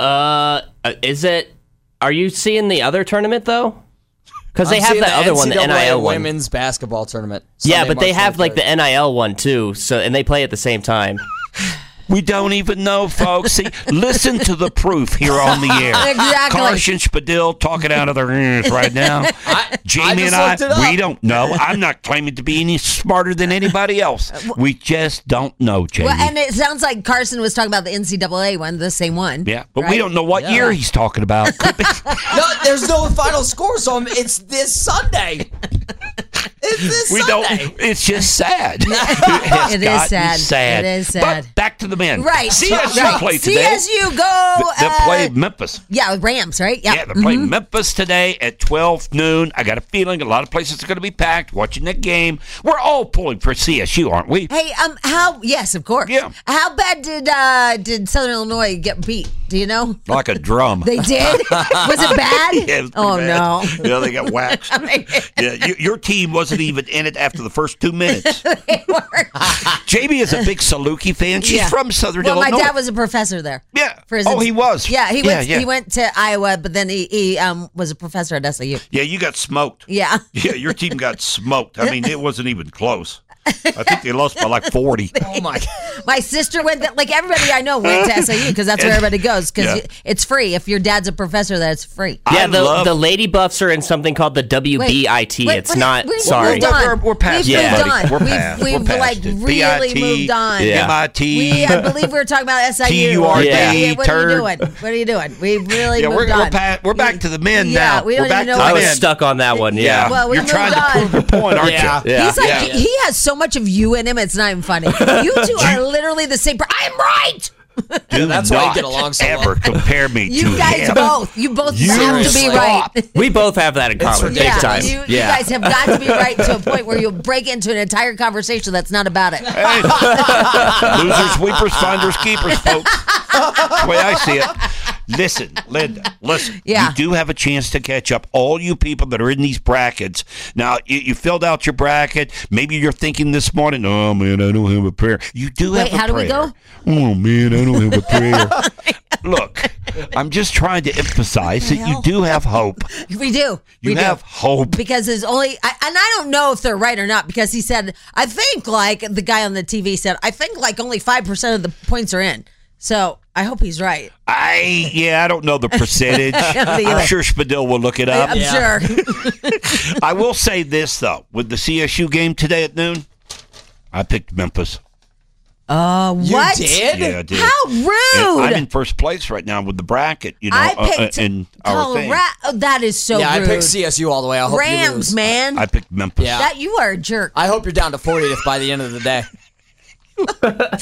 Is it? Are you seeing the other tournament though? Because they I'm have seeing the other one, the NCAA NIL one. women's basketball tournament. Yeah, Sunday, but they March have like 23rd. the NIL one too. So and they play at the same time. We don't even know, folks. See, listen to the proof here on the air. Exactly. Carson Spadil talking out of their ears right now. Jamie and I, we don't know. I'm not claiming to be any smarter than anybody else. We just don't know, Jamie. Well, and it sounds like Carson was talking about the NCAA one, the same one. Yeah, but right? we don't know what year he's talking about. Could be. No, there's no final score, so it's this Sunday. Sunday. It's just sad. It is sad. It is sad. But back to the men. Right. CSU play today. CSU go. They play Memphis. Yeah, Rams, right? Yep. Yeah, they're playing Memphis today at 12 noon. I got a feeling a lot of places are going to be packed watching that game. We're all pulling for CSU, aren't we? Hey, yes, of course. Yeah. How bad did Southern Illinois get beat? Do you know? Like a drum. They did? Was it bad? Yeah, it was oh, pretty bad. no. Yeah, they got waxed. Yeah, your team wasn't even in it after the first 2 minutes. Jamie is a big Saluki fan. She's from Southern Illinois. My dad was a professor there. Yeah. For his He was. Yeah, he went to Iowa, but then he was a professor at SIU. Yeah, you got smoked. Yeah. Yeah, your team got smoked. I mean, it wasn't even close. I think they lost by like 40. Oh, my God. My sister went, like everybody I know went to SIU because that's where everybody goes because it's free. If your dad's a professor, that's free. Yeah, the Lady Buffs are in something called the WBIT. It's not, sorry. We're past that, buddy. We're past. We've like really moved on. MIT. I believe we were talking about SIU. TURD. What are you doing? What are you doing? We've really moved on. We're back to the men Yeah, now. we don't We're back even know to I the was men. stuck on that one. Yeah. Well, we You're moved trying on. to prove a point, aren't Yeah. you? Yeah. He's like he has so much of you in him. It's not even funny. You two are literally the same. I'm right. Do That's not why you get along so ever well. compare me to You guys him. both. You both have to be right. We both have that in common, big time. You guys have got to be right to a point where you'll break into an entire conversation that's not about it. Hey. Losers, sweepers, finders, keepers, folks. That's the way I see it. Listen, Linda, listen. Yeah. You do have a chance to catch up. All you people that are in these brackets. Now, you filled out your bracket. Maybe you're thinking this morning, oh, man, I don't have a prayer. You do have a prayer. How do we go? Oh, man, I don't have a prayer. Look, I'm just trying to emphasize that you do have hope. We do. You have hope. Because there's only, and I don't know if they're right or not, because he said, I think like the guy on the TV said, I think like only 5% of the points are in. So I hope he's right. I don't know the percentage. I'm sure Spadil will look it up. I'm sure. I will say this, though. With the CSU game today at noon, I picked Memphis. What? You did? Yeah, I did. How rude! And I'm in first place right now with the bracket. I picked in our thing. Colorado. That is so rude. I picked CSU all the way. I hope you Rams, lose. man. I picked Memphis. Yeah. That you are a jerk. I hope you're down to 40th by the end of the day. Look,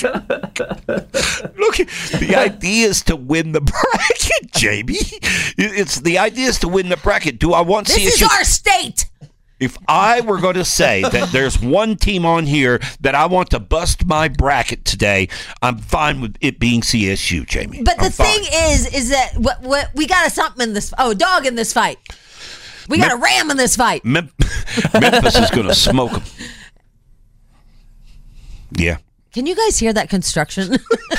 the idea is to win the bracket, Jamie. The idea is to win the bracket. Do I want CSU? This is our state. If I were going to say that there's one team on here that I want to bust my bracket today, I'm fine with it being CSU, Jamie. But the thing is that what we got a something in this. Oh, a dog in this fight. We got a ram in this fight. Memphis is going to smoke them. Yeah. Can you guys hear that construction?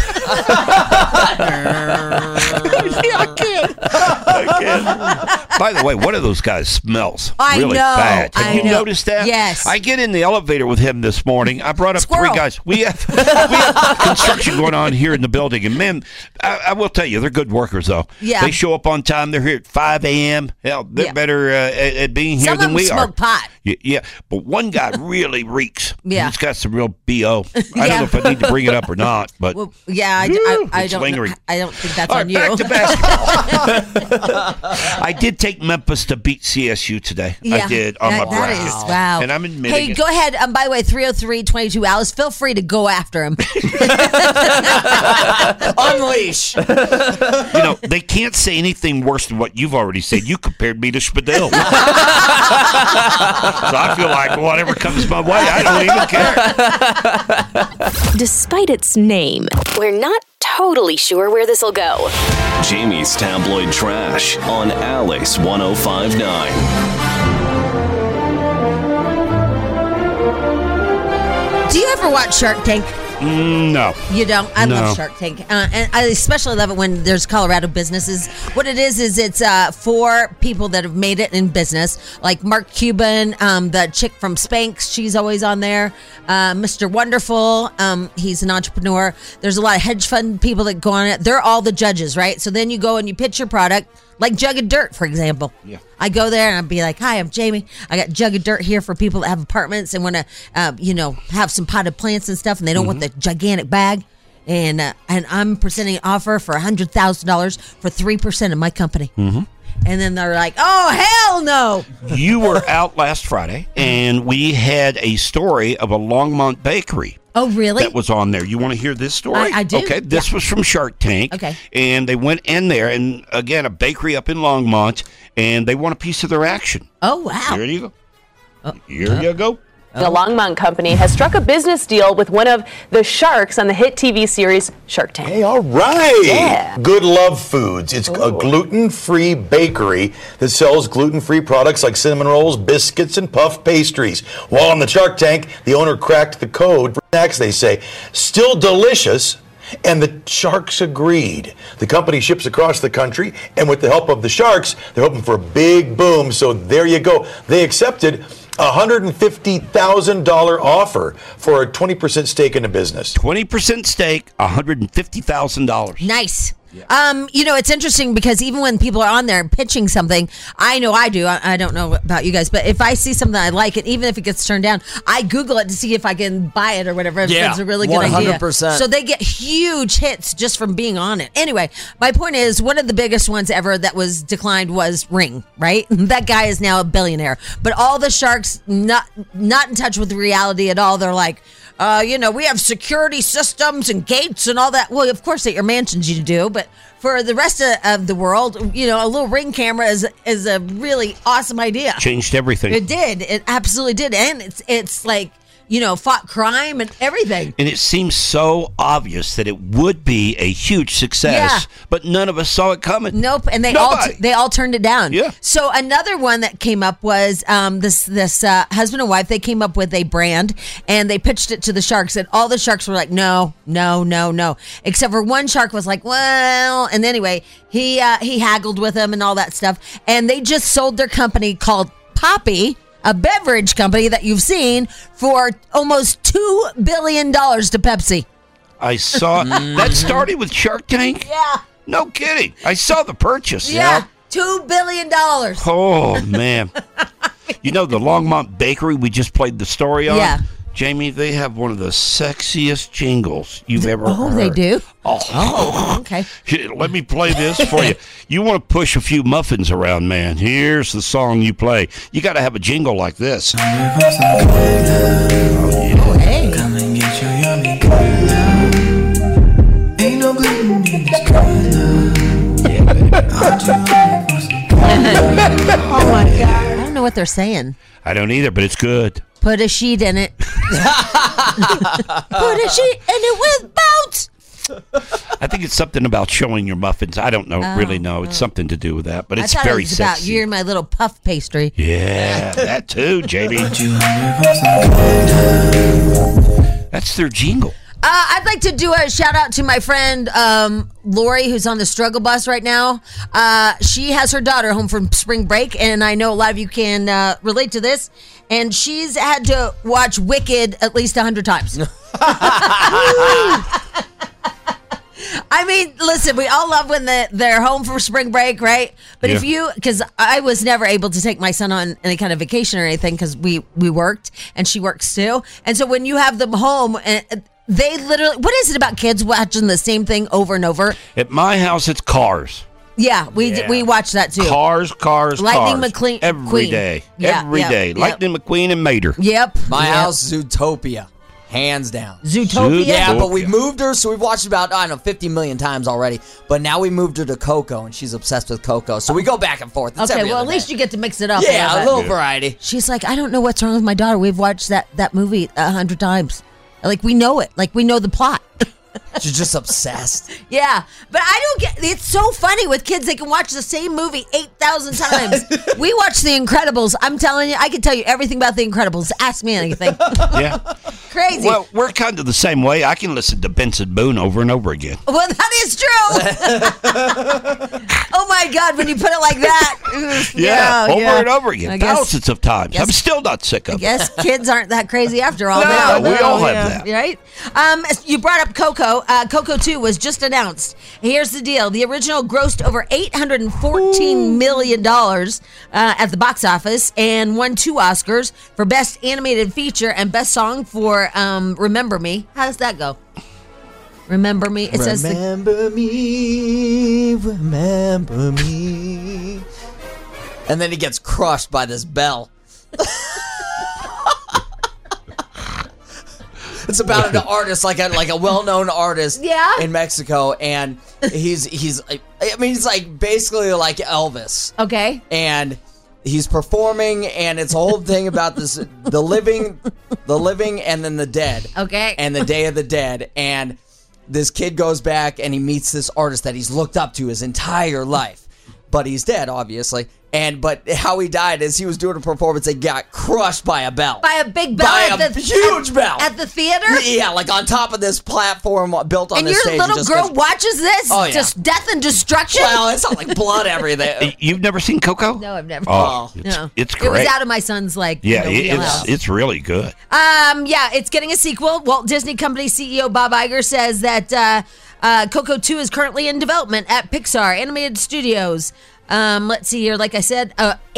I can. By the way, one of those guys smells really know, bad. Have you know. noticed that? Yes. I get in the elevator with him this morning. I brought up Squirrel. 3 guys. We have construction going on here in the building. And, man, I will tell you, they're good workers, though. Yeah. They show up on time. They're here at 5 a.m. Hell, they're better at being here Some than of them we smoke are. pot. Yeah, but one guy really reeks. Yeah. He's got some real B.O. I don't know if I need to bring it up or not, but Well, yeah, I it's don't. lingering. I don't think that's All on right, you. back to basketball. I did take Memphis to beat CSU today. I did on my that bracket. is wow. And I'm admitting Hey, it. go ahead. By the way, 303-22 Alice. Feel free to go after him. Unleash. They can't say anything worse than what you've already said. You compared me to Spadil. So I feel like whatever comes my way, I don't even care. Despite its name, we're not totally sure where this will go. Jamie's Tabloid Trash on Alice 105.9. Do you ever watch Shark Tank? No. You don't? I No. love Shark Tank. And I especially love it when there's Colorado businesses. What it is it's for people that have made it in business. Like Mark Cuban, the chick from Spanx, she's always on there. Mr. Wonderful, he's an entrepreneur. There's a lot of hedge fund people that go on it. They're all the judges, right? So then you go and you pitch your product. Like Jug of Dirt, for example. Yeah. I go there and I'd be like, "Hi, I'm Jamie. I got Jug of Dirt here for people that have apartments and want to, have some potted plants and stuff, and they don't want the gigantic bag. And I'm presenting an offer for $100,000 for 3% of my company." Mm-hmm. And then they're like, "Oh, hell no!" You were out last Friday, and we had a story of a Longmont bakery. Oh, really? That was on there. You want to hear this story? I do. Okay, this was from Shark Tank. Okay. And they went in there, and again, a bakery up in Longmont, and they want a piece of their action. Oh, wow. Here you go. Here you go. The Longmont Company has struck a business deal with one of the sharks on the hit TV series Shark Tank. Hey, all right. Yeah. Good Love Foods. It's a gluten-free bakery that sells gluten-free products like cinnamon rolls, biscuits, and puff pastries. While on the Shark Tank, the owner cracked the code for snacks, they say. Still delicious. And the sharks agreed. The company ships across the country, and with the help of the sharks, they're hoping for a big boom. So there you go. They accepted a $150,000 offer for a 20% stake in the business. 20% stake, $150,000. Nice. It's interesting because even when people are on there pitching something, I know I do. I don't know about you guys, but if I see something I like it, even if it gets turned down, I Google it to see if I can buy it or whatever. If it's a really good 100%. idea. So they get huge hits just from being on it. Anyway, my point is one of the biggest ones ever that was declined was Ring, right? That guy is now a billionaire. But all the sharks not in touch with reality at all. They're like, we have security systems and gates and all that. Well, of course, at your mansions you do, but for the rest of the world, a little Ring camera is a really awesome idea. Changed everything. It did. It absolutely did. And it's like, fought crime and everything. And it seems so obvious that it would be a huge success, but none of us saw it coming. Nope, and they all turned it down. Yeah. So another one that came up was this husband and wife. They came up with a brand and they pitched it to the sharks, and all the sharks were like, no, except for one shark was like, well. And anyway, he haggled with them and all that stuff, and they just sold their company called Poppy, a beverage company that you've seen, for almost $2 billion to Pepsi. I saw that started with Shark Tank. Yeah. No kidding. I saw the purchase. Yeah. $2 billion. Oh man. You know the Longmont Bakery we just played the story on? Yeah. Jamie, they have one of the sexiest jingles you've ever heard. Oh, they do? Oh, okay. Let me play this for you. You want to push a few muffins around, man. Here's the song you play. You got to have a jingle like this. Oh, hey. Come and get your yummy Ain't no gluten in this Oh, my God. I don't know what they're saying. I don't either, but it's good. Put a sheet in it. Put a sheet in it with bounce. I think it's something about showing your muffins. I don't know, really know. It's something to do with that, but it's very sexy. About you're my little puff pastry. Yeah, that too, Jamie. That's their jingle. I'd like to do a shout out to my friend Lori, who's on the struggle bus right now. She has her daughter home from spring break, and I know a lot of you can relate to this. And she's had to watch Wicked at least 100 times. I mean, listen, we all love when they're home for spring break, right? But if you, because I was never able to take my son on any kind of vacation or anything because we worked, and she works too. And so when you have them home, they literally, what is it about kids watching the same thing over and over? At my house, it's Cars. Yeah, we watch that too. Cars. Lightning McQueen. Every day. Every day. Lightning McQueen and Mater. Yep. My house, Zootopia. Hands down. Zootopia? Yeah, but we moved her, so we've watched about, 50 million times already. But now we moved her to Coco, and she's obsessed with Coco. So we go back and forth. It's okay, every well, other at least day. you get to mix it up. Yeah, a little variety. She's like, I don't know what's wrong with my daughter. We've watched that movie 100 times. Like, we know it. Like, we know the plot. She's just obsessed. Yeah, but I don't get. It's so funny with kids; they can watch the same movie 8,000 times. We watch The Incredibles. I'm telling you, I can tell you everything about The Incredibles. Ask me anything. Yeah, crazy. Well, we're kind of the same way. I can listen to Benson Boone over and over again. Well, that is true. Oh my God, when you put it like that. Yeah, over and over again, I guess- thousands of times. I'm still not sick of I it. guess kids aren't that crazy after all. No, we all have that. Right? You brought up Coco. Coco 2 was just announced. Here's the deal. The original grossed over $814 million at the box office and won 2 Oscars for Best Animated Feature and Best Song for Remember Me. How does that go? Remember Me? It says Remember me. And then he gets crushed by this bell. It's about an artist, like a well-known artist in Mexico, and he's like basically like Elvis. Okay. And he's performing, and it's a whole thing about this the living and then the dead. Okay. And the Day of the Dead. And this kid goes back and he meets this artist that he's looked up to his entire life. But he's dead, obviously. But how he died is he was doing a performance and got crushed by a bell. By a big bell? By a huge bell. At the theater? Yeah, like on top of this platform built on And this your stage. little girl watches this? Oh, yeah. Just death and destruction? Well, it's not like blood everything. You've never seen Coco? No, I've never. Oh, No. it's It was great. out of my son's Yeah, wheelhouse. it's really good. Yeah, it's getting a sequel. Walt Disney Company CEO Bob Iger says that Coco 2 is currently in development at Pixar Animated Studios. Let's see here. Like I said,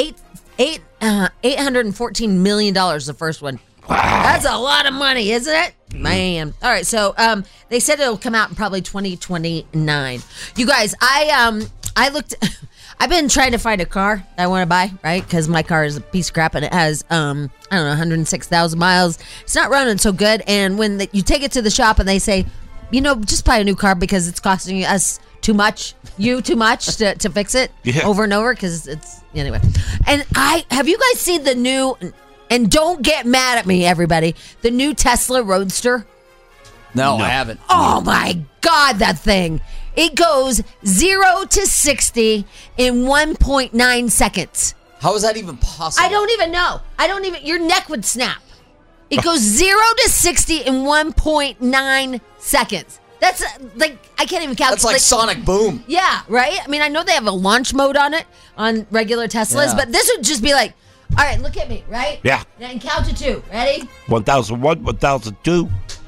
$814 million the first one. Wow. That's a lot of money, isn't it? Man. All right, so they said it'll come out in probably 2029. You guys, I looked. I've been trying to find a car that I want to buy, right? Because my car is a piece of crap and it has, 106,000 miles. It's not running so good. And when you take it to the shop and they say, just buy a new car because it's costing us too much to fix it over and over because it's, anyway. And have you guys seen the new, and don't get mad at me, everybody, the new Tesla Roadster? No, I haven't. Oh my God, that thing. It goes 0 to 60 in 1.9 seconds. How is that even possible? I don't even know. Your neck would snap. It goes 0 to 60 in 1.9 seconds. That's I can't even calculate. That's like Sonic Boom. Yeah, right? I mean, I know they have a launch mode on it, on regular Teslas, but this would just be like, all right, look at me, right? Yeah. And count to 2. Ready? 1001, 1002.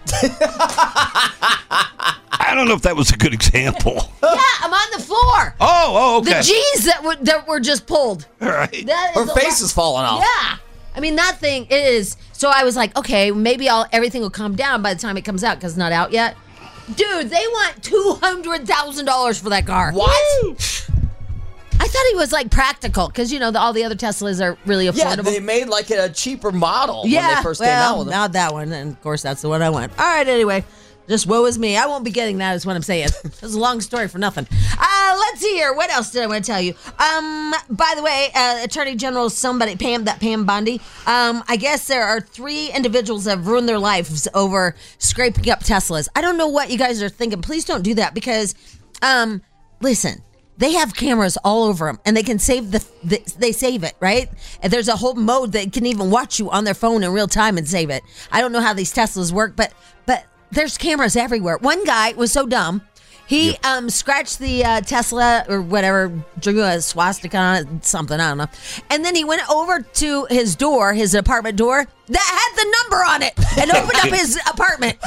I don't know if that was a good example. Yeah, I'm on the floor. Oh, okay. The G's that were just pulled. All right. Her face is falling off. Yeah. I mean, that thing is. So I was like, okay, maybe everything will calm down by the time it comes out because it's not out yet. Dude, they want $200,000 for that car. What? I thought he was like practical because all the other Teslas are really affordable. Yeah, they made like a cheaper model when they first came out with them. Not that one, and of course that's the one I want. All right, anyway, just woe is me. I won't be getting that, is what I'm saying. It was a long story for nothing. Let's see here. What else did I want to tell you? By the way, Attorney General Pam Bondi. I guess there are 3 individuals that have ruined their lives over scraping up Teslas. I don't know what you guys are thinking. Please don't do that because, listen. They have cameras all over them, and they can save they save it, right? And there's a whole mode that can even watch you on their phone in real time and save it. I don't know how these Teslas work, but there's cameras everywhere. One guy was so dumb. He scratched the Tesla or whatever, drew a swastika on it, something, I don't know. And then he went over to his apartment door that had the number on it and opened up his apartment.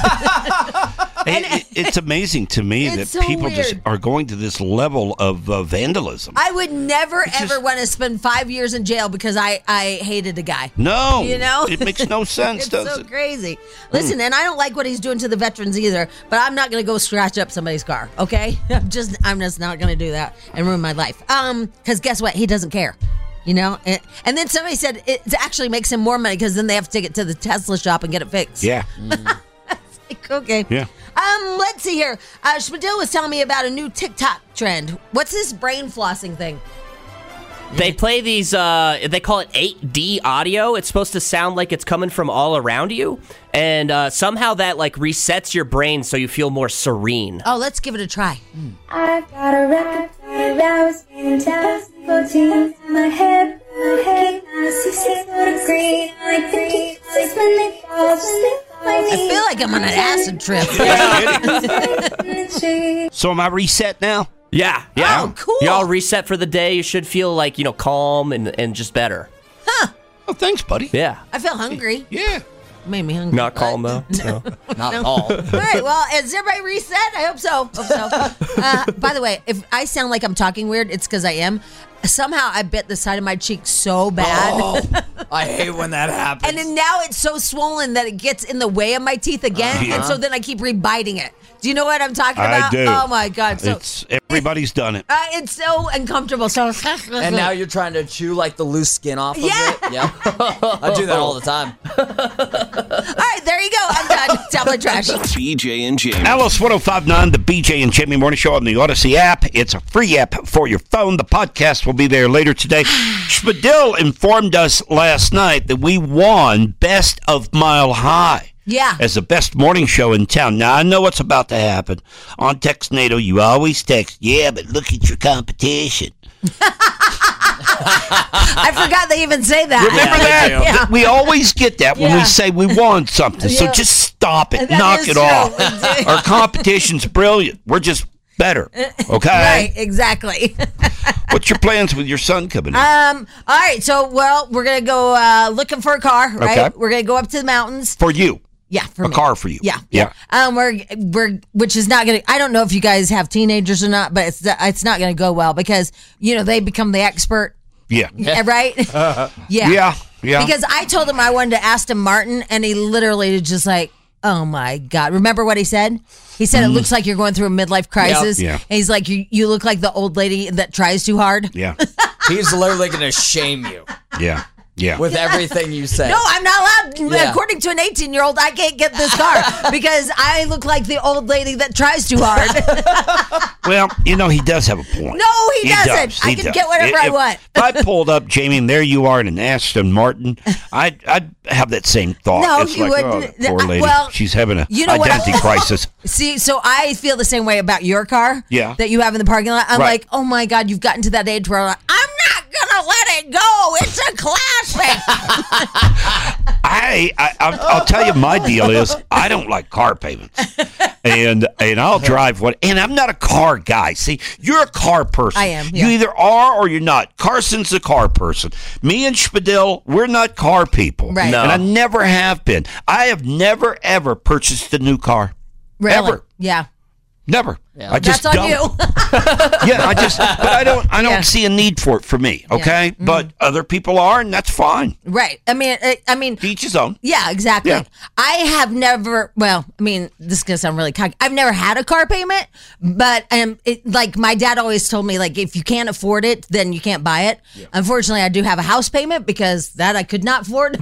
It's amazing to me that so people weird. just are going to this level of vandalism. I would never, ever want to spend 5 years in jail because I hated a guy. No. You know? It makes no sense, does It's so it? crazy. Listen, and I don't like what he's doing to the veterans either, but I'm not going to go scratch up somebody's car, okay? I'm just not going to do that and ruin my life. Because guess what? He doesn't care. And then somebody said it actually makes him more money because then they have to take it to the Tesla shop and get it fixed. Yeah. It's like, okay. Yeah. Let's see here. Spadil was telling me about a new TikTok trend. What's this brain flossing thing? They play these, they call it 8D audio. It's supposed to sound like it's coming from all around you. And somehow that, resets your brain so you feel more serene. Oh, let's give it a try. I got a record player, I was fantastic, 14 in my head, I see 6 green, I think it's when they fall, I feel like I'm on an acid trip. So am I reset now? Yeah. Oh, cool. You're all reset for the day. You should feel calm and just better. Huh. Oh, thanks, buddy. Yeah. I feel hungry. Yeah. Made me hungry. Not calm, though. No. Not at all. All right, well, is everybody reset? I hope so. By the way, if I sound like I'm talking weird, it's because I am. Somehow I bit the side of my cheek so bad. Oh, I hate when that happens. And then now it's so swollen that it gets in the way of my teeth again. And so then I keep rebiting it. Do you know what I'm talking about? I do. Oh, my God. So Everybody's done it. it's so uncomfortable. So and now you're trying to chew the loose skin off of it? Yeah. I do that all the time. All right, there you go. I'm done. Tablet trash. BJ and Jamie. Alice 1059, the BJ and Jamie Morning Show on the Odyssey app. It's a free app for your phone. The podcast will be there later today. Spadil informed us last night that we won Best of Mile High. Yeah. As the best morning show in town. Now, I know what's about to happen. On Textnado, you always text, yeah, but look at your competition. I forgot they even say that. Remember that? Yeah. We always get that when we say we won something. So Yeah. just stop it. That Knock is it true. off. We do. Our competition's brilliant. We're just better. Okay? Right, exactly. What's your plans with your son coming in? All right, so, we're going to go looking for a car, right? Okay. We're going to go up to the mountains. For you. Yeah, for a me. car for you. Yeah. We're which is not going to, I don't know if you guys have teenagers or not, but it's not going to go well because, they become the expert. Yeah. Right? Yeah. Because I told him I wanted to Aston Martin, and he literally was just like, oh my God. Remember what he said? He said, it looks like you're going through a midlife crisis. Yeah. And he's like, you look like the old lady that tries too hard. Yeah. He's literally going to shame you. Yeah. Yeah. With everything you say. No, I'm not allowed. Yeah. According to an 18-year-old, I can't get this car because I look like the old lady that tries too hard. Well, he does have a point. No, he doesn't. Does. I can get whatever I want. If I pulled up, Jamie, and there you are in an Aston Martin, I'd have that same thought. No, it's you like, wouldn't. oh, poor lady. Well, she's having an you know what? identity crisis. See, so I feel the same way about your car that you have in the parking lot. I'm like, oh my God, you've gotten to that age where I'm not going to let it go. It's a classic. I'll tell you, my deal is I don't like car payments, and I'll drive one. And I'm not a car guy. See, you're a car person. I am. You Yeah. either are or you're not. Carson's a car person. Me and Spadil, we're not car people, Right. No. And I never have been. I have never ever purchased a new car. Really? Ever. Yeah. Never. Yeah. I just That's on don't. you. Yeah, but I don't Yeah. see a need for it for me. Okay, but other people are, and that's fine. Right. I mean, Each his own. yeah, exactly. Yeah. I have never. Well, I mean, this is gonna sound really cocky. I've never had a car payment, but like my dad always told me, like if you can't afford it, then you can't buy it. Unfortunately, I do have a house payment because that I could not afford.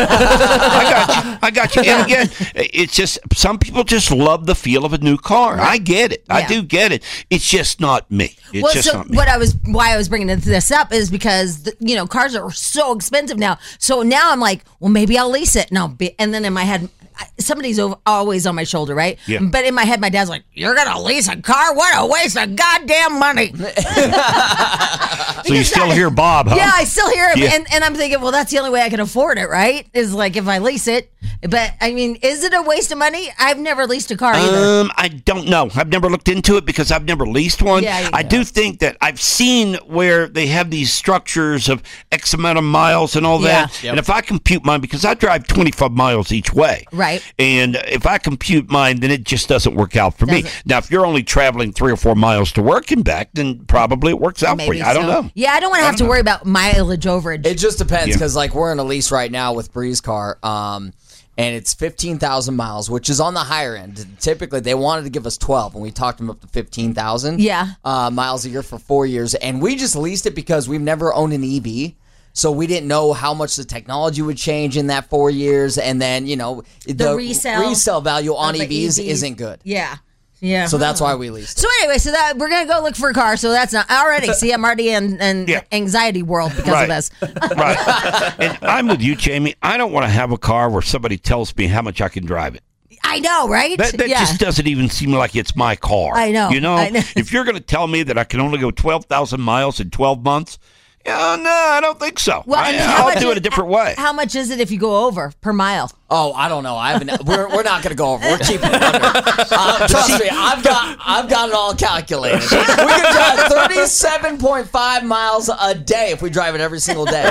I got you. And again, it's just some people just love the feel of a new car. I get it. I Yeah. do get it. It's just not me. It's Well, just so not me. why I was bringing this up is because cars are so expensive now. So now I'm like, well, maybe I'll lease it, and then in my head, somebody's always on my shoulder, right? Yeah. But in my head, my dad's like, "You're gonna lease a car? What a waste of goddamn money!" So you still hear Bob, huh? Yeah, I still hear him, Yeah. and I'm thinking, well, that's the only way I can afford it, right? Is like if I lease it. But I mean, is it a waste of money? I've never leased a car either. I don't know. I've never looked into it because I've never leased one. Yeah, I do think that I've seen where they have these structures of X amount of miles and all that. Yeah. And if I compute mine, because I drive 25 miles each way. Right. And if I compute mine, then it just doesn't work out for me. Now, if you're only traveling 3 or 4 miles to work and back, then probably it works out for Maybe you. I don't so. know. Yeah, I don't want to have to worry about mileage overage. It just depends Yeah. because like we're in a lease right now with Bree's car, and it's 15,000 miles, which is on the higher end. Typically, they wanted to give us 12, and we talked them up to 15,000 miles a year for 4 years, and we just leased it because we've never owned an EV. So we didn't know how much the technology would change in that 4 years, and then the resale value on of the EVs EVs. isn't good. Yeah. Yeah. So that's why we leased it. So anyway, that we're gonna go look for a car. So that's not already. See, I'm already in anxiety world because of this. Right. And I'm with you, Jamie. I don't want to have a car where somebody tells me how much I can drive it. I know, right? That just doesn't even seem like it's my car. I know. You know, I know. if you're going to tell me that I can only go 12,000 miles in 12 months, no, I don't think so. Well, I'll do it a different way. How much is it if you go over per mile? Oh, I don't know. I haven't. We're not going to go over. We're keeping it under. Trust me, I've got it all calculated. We can drive 37.5 miles a day if we drive it every single day.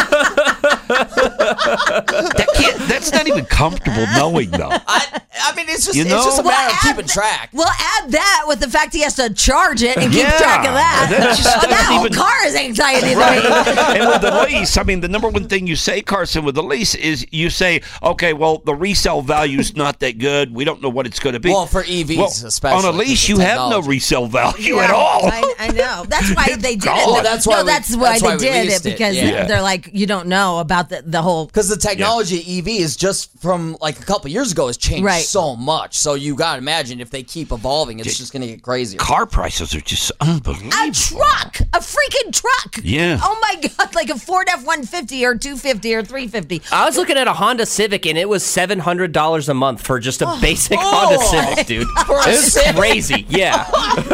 That's not even comfortable knowing, though. I mean, it's just You know? it's just a matter of keeping track. Well, add that with the fact he has to charge it and keep Yeah, track of that. that just that doesn't whole even- car is anxiety to Right. me. And with the lease, I mean, the number one thing you say, Carson, with the lease is you say, okay, well, the resale value's not that good. We don't know what it's going to be. Well, for EVs Well, especially. on a lease, you have no resale value at Yeah, all. I know. That's why they did gone. it. That's why we- that's why that's they why we did leased it it, because yeah. they're like, you don't know about the whole. Because the technology EV is just from like a couple years ago has changed Right. so much. So you got to imagine if they keep evolving, it's just going to get crazier. Car prices are just unbelievable. A freaking truck. Yeah. Oh my God, like a Ford F-150 or 250 or 350. I was looking at a Honda Civic and it was $700 a month for just a basic Honda Civic, dude. For a It's Civic? crazy. Yeah.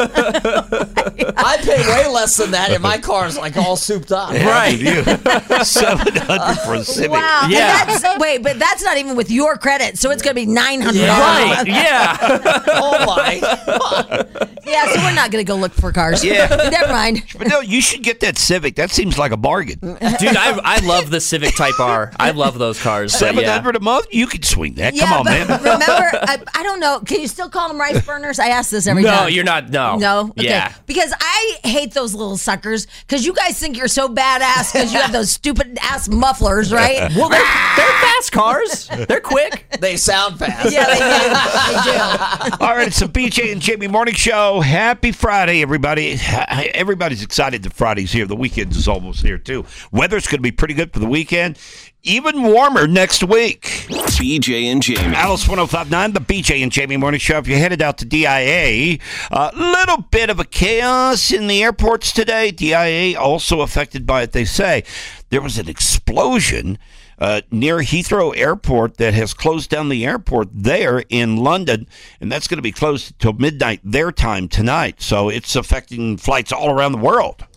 I pay way less than that, and my car's like all souped up. Right. 700 for a Civic. Wow. and Yeah. but that's not even with your credit, so it's going to be $900. Right. Yeah. Oh my. Yeah, so we're not going to go look for cars. Yeah. Never mind. But no, you should get that Civic. That seems like a bargain. Dude, I love the Civic Type R. I love those cars. but yeah. 700 a month? You can swing that. Yeah, Come on, but man. remember, I don't know. Can you still call them rice burners? I ask this every time. No, you're not. No. No? Okay. Yeah. Because I hate those little suckers because you guys think you're so badass because you have those stupid ass mufflers, right? Well, they're fast cars. They're quick. They sound fast. Yeah, they do. They do. All right, it's the BJ and Jamie Morning Show. Happy Friday, everybody. Everybody's excited that Friday's here. The weekend is almost here, too. Weather's going to be pretty good for the weekend. Even warmer next week. BJ and Jamie. Alice 105.9, the BJ and Jamie Morning Show. If you're headed out to DIA, a little bit of a chaos in the airports today. DIA also affected by it, they say. There was an explosion near Heathrow Airport that has closed down the airport there in London, and that's going to be closed until midnight their time tonight. So it's affecting flights all around the world.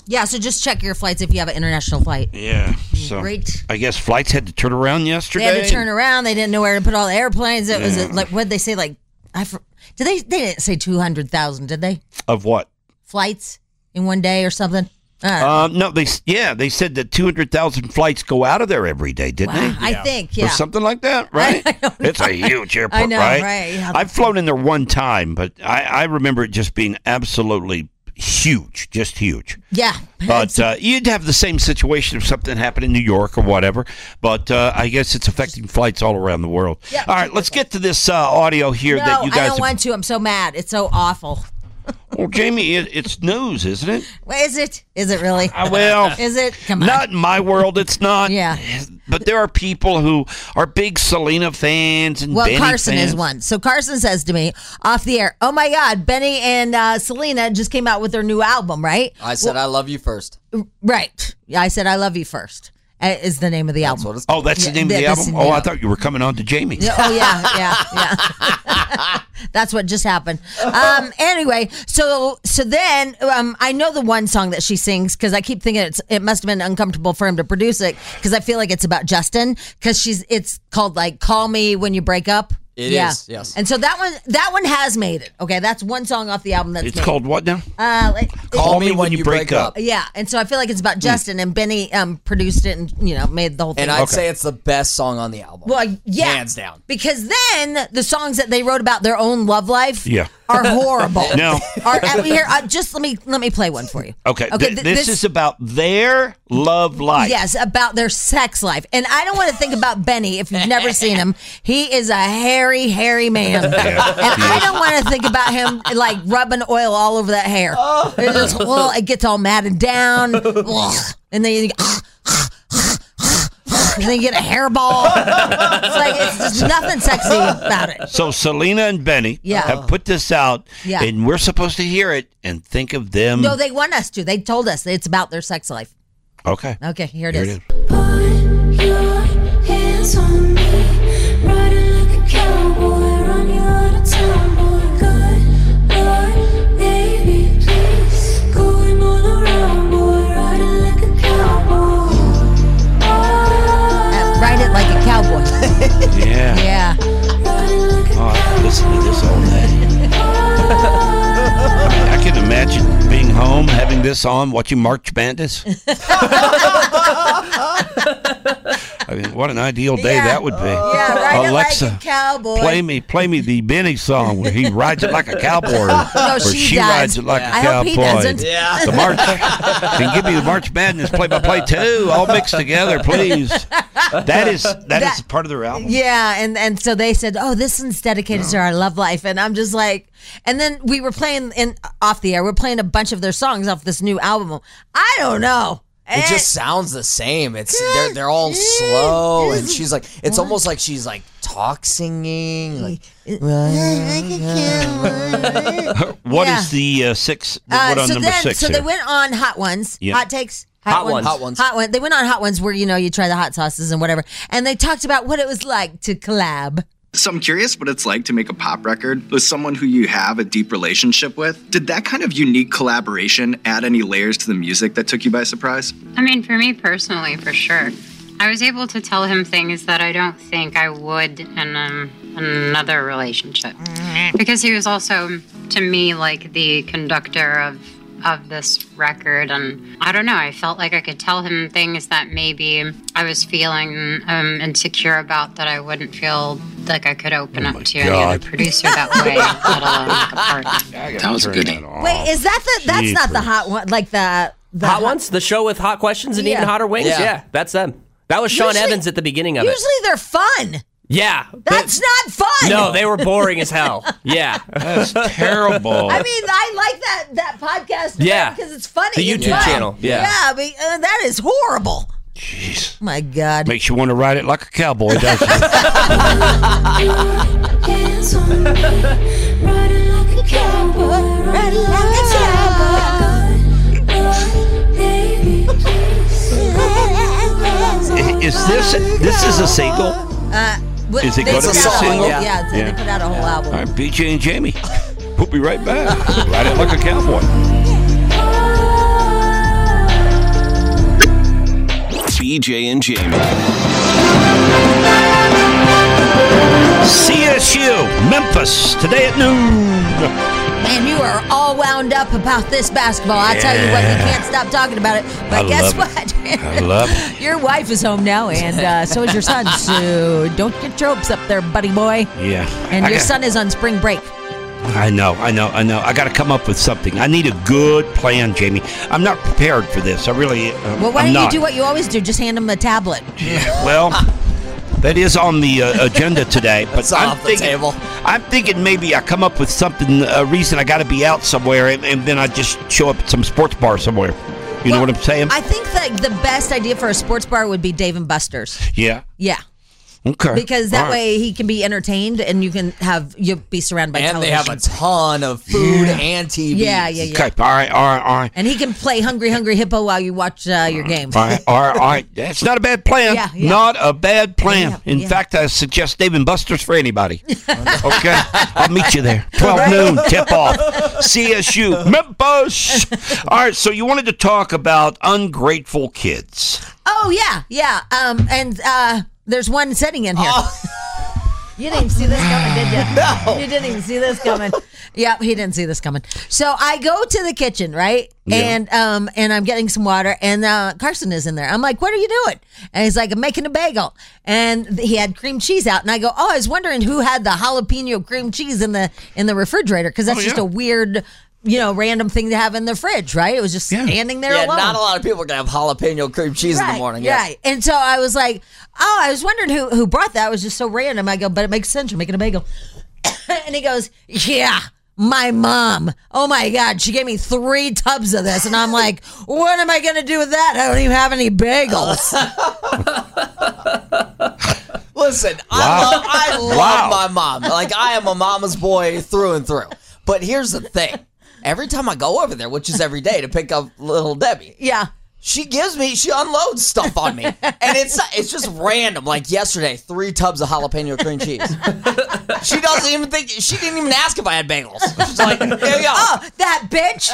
Yeah, so just check your flights if you have an international flight. Yeah. So Great. I guess flights had to turn around yesterday. They had to turn around. They didn't know where to put all the airplanes. It was like, what did they say? Like, they didn't say 200,000, did they? Of what? Flights in one day or something? No, they said that 200,000 flights go out of there every day, didn't they? I think, Or something like that, right? It's a huge airport, I know, right? Yeah. I've flown in there one time, but I remember it just being absolutely huge, just huge. Yeah. But you'd have the same situation if something happened in New York or whatever. But I guess it's affecting flights all around the world. Yeah. All right, let's get to this audio here that you guys I don't want to. I'm so mad. It's so awful. Well, Jamie, it's news, isn't it? Well, is it? Is it really? Well, is it? Come on. Not in my world, it's not. Yeah. But there are people who are big Selena fans and Benny Carson fans. is one. So Carson says to me off the air, "Oh my God, Benny and Selena just came out with their new album, right?" I said, "I love you first." Right. Yeah, I said, "I love you first." Is the name of the album. Oh, that's the name of the album? Oh, I thought you were coming on to Jamie. Oh, yeah. That's what just happened. Anyway, so then I know the one song that she sings because I keep thinking it must have been uncomfortable for him to produce it because I feel like it's about Justin because it's called like "Call Me When You Break Up." It is, yes. And so that one has made it. Okay, that's one song off the album that's It's made called what now? Call Me When You Break Up. Yeah, and so I feel like it's about Justin and Benny produced it and made the whole thing. And I'd say it's the best song on the album. Well, yeah, hands down. Because then the songs that they wrote about their own love life are horrible. No. Here, just let me play one for you. Okay. This is about their love life. Yes, about their sex life. And I don't want to think about Benny if you've never seen him. He is a hairy man. And I don't want to think about him like rubbing oil all over that hair. It gets all matted down. And then you get a hairball. It's just nothing sexy about it. So Selena and Benny have put this out, and we're supposed to hear it and think of them. No, they want us to. They told us it's about their sex life. Okay. Okay, here it is. Put your hands on me, riding like a cowboy, run you out of town, boy. Good Lord, baby, please, going all around, boy, riding like a cowboy. Ride it like a cowboy. Yeah. Yeah. Oh, I listen to this all day. I can imagine being home, having this on, watching March Madness. I mean, what an ideal day that would be. Yeah, ride Alexa, it like a cowboy. play me the Benny song where he rides it like a cowboy, No, or she does. rides it like a I cowboy. hope he doesn't. Yeah. The March, can give me the March Madness play-by-play too, all mixed together, please. That is part of their album. Yeah, and so they said, "Oh, this one's dedicated to our love life," and I'm just like, and then we were playing off the air. We're playing a bunch of their songs off this new album. I don't know. It just sounds the same. It's they're all slow, and she's like, it's almost like she's like talk singing. Like, What is the six? What on number 6? So here? they went on Hot Ones, Yeah. Hot Takes. Hot ones. They went on Hot Ones where you try the hot sauces and whatever, and they talked about what it was like to collab. So I'm curious what it's like to make a pop record with someone who you have a deep relationship with. Did that kind of unique collaboration add any layers to the music that took you by surprise? I mean, for me personally, for sure. I was able to tell him things that I don't think I would in another relationship. Because he was also, to me, like the conductor of this record, and I don't know, I felt like I could tell him things that maybe I was feeling insecure about, that I wouldn't feel like I could open up to any other producer that way, let alone like a partner. That was a good Wait, is that's not the hot one, like the Hot Ones, the show with hot questions and even hotter wings? Yeah, that's them. That was Sean Usually- Evans at the beginning of it. Usually they're fun. Yeah. That's not fun. No, they were boring as hell. Yeah. That's terrible. I mean, I like that podcast. Yeah. because it's funny. The It's YouTube fun. channel, yeah. Yeah, but, that is horrible. Jeez. My God. Makes you want to ride it like a cowboy, doesn't it? Hands on me, riding like a cowboy, riding like a cowboy. Good Lord, baby, please. Is this is a single? Is it they going to put be a out single? Yeah, they put out a whole album. All right, BJ and Jamie. We'll be right back. Ride it like a cowboy. BJ and Jamie. CSU, Memphis, today at noon. Man, you are all wound up about this basketball. I tell you what, you can't stop talking about it. But guess what? I love it. Your wife is home now, and so is your son. So don't get your hopes up there, buddy boy. Yeah. And your son is on spring break. I know. I got to come up with something. I need a good plan, Jamie. I'm not prepared for this. I really. Well, why don't you do what you always do? Just hand him the tablet. Well, that is on the agenda today. But off the table. I'm thinking maybe I come up with something, a reason I got to be out somewhere, and then I just show up at some sports bar somewhere. You know what I'm saying? I think that the best idea for a sports bar would be Dave and Buster's. Yeah. Yeah. Okay. Because that way he can be entertained, and you'll be surrounded by And television. they have a ton of food and TV. Yeah. Okay. All right. And he can play Hungry Hungry Hippo while you watch your game. All right. That's not a bad plan. Yeah. Not a bad plan. In fact, I suggest Dave and Buster's for anybody. Okay? I'll meet you there. 12 noon, tip off. CSU, Memphis. All right, so you wanted to talk about ungrateful kids. Oh, yeah. There's one sitting in here. You didn't even see this coming, did you? No. You didn't even see this coming. Yep, he didn't see this coming. So I go to the kitchen, right? Yeah. And I'm getting some water, and Carson is in there. I'm like, what are you doing? And he's like, I'm making a bagel. And he had cream cheese out, and I go, I was wondering who had the jalapeno cream cheese in the refrigerator, because that's just a weird, random thing to have in the fridge, right? It was just standing there alone. Not a lot of people are going to have jalapeno cream cheese in the morning. Yeah. Right. And so I was like, I was wondering who brought that. It was just so random. I go, but it makes sense. You're making a bagel. And he goes, yeah, my mom. Oh, my God. She gave me 3 tubs of this. And I'm like, what am I going to do with that? I don't even have any bagels. Listen, I love my mom. Like, I am a mama's boy through and through. But here's the thing. Every time I go over there, which is every day to pick up little Debbie. Yeah. She unloads stuff on me. And it's just random. Like yesterday, 3 tubs of jalapeno cream cheese. She didn't even ask if I had bagels. She's like, here you go. Oh, that bitch.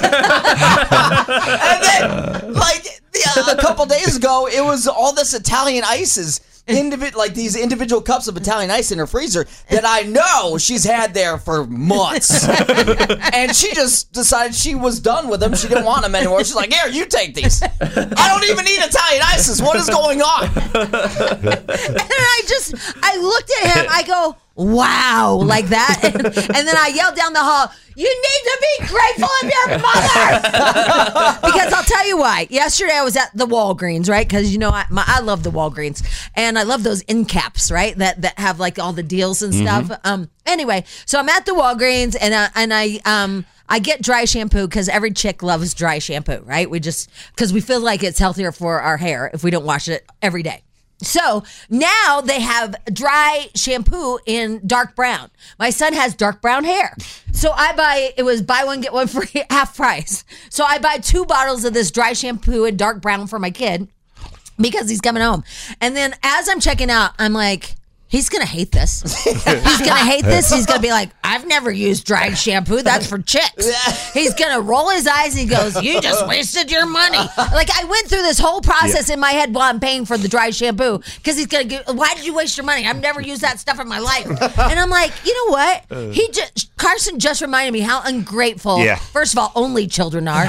And then, a couple days ago, it was all this Italian ices. These individual cups of Italian ice in her freezer that I know she's had there for months. And she just decided she was done with them. She didn't want them anymore. She's like, here, you take these. I don't even need Italian ices. What is going on? And I looked at him. I go, wow, like that. And then I yelled down the hall, you need to be grateful of your mother. Because I'll tell you why. Yesterday I was at the Walgreens, right? Because I love the Walgreens, and I love those end caps, right? That have like all the deals and stuff. Anyway, so I'm at the Walgreens, and I get dry shampoo because every chick loves dry shampoo, right? Because we feel like it's healthier for our hair if we don't wash it every day. So now they have dry shampoo in dark brown. My son has dark brown hair. So it was buy one, get one free, half price. So I buy 2 bottles of this dry shampoo in dark brown for my kid because he's coming home. And then as I'm checking out, I'm like, he's going to hate this. He's going to hate this. He's going to be like, I've never used dry shampoo. That's for chicks. He's going to roll his eyes and he goes, you just wasted your money. Like, I went through this whole process in my head while I'm paying for the dry shampoo because he's going to go, why did you waste your money? I've never used that stuff in my life. And I'm like, you know what? Carson just reminded me how ungrateful, first of all, only children are.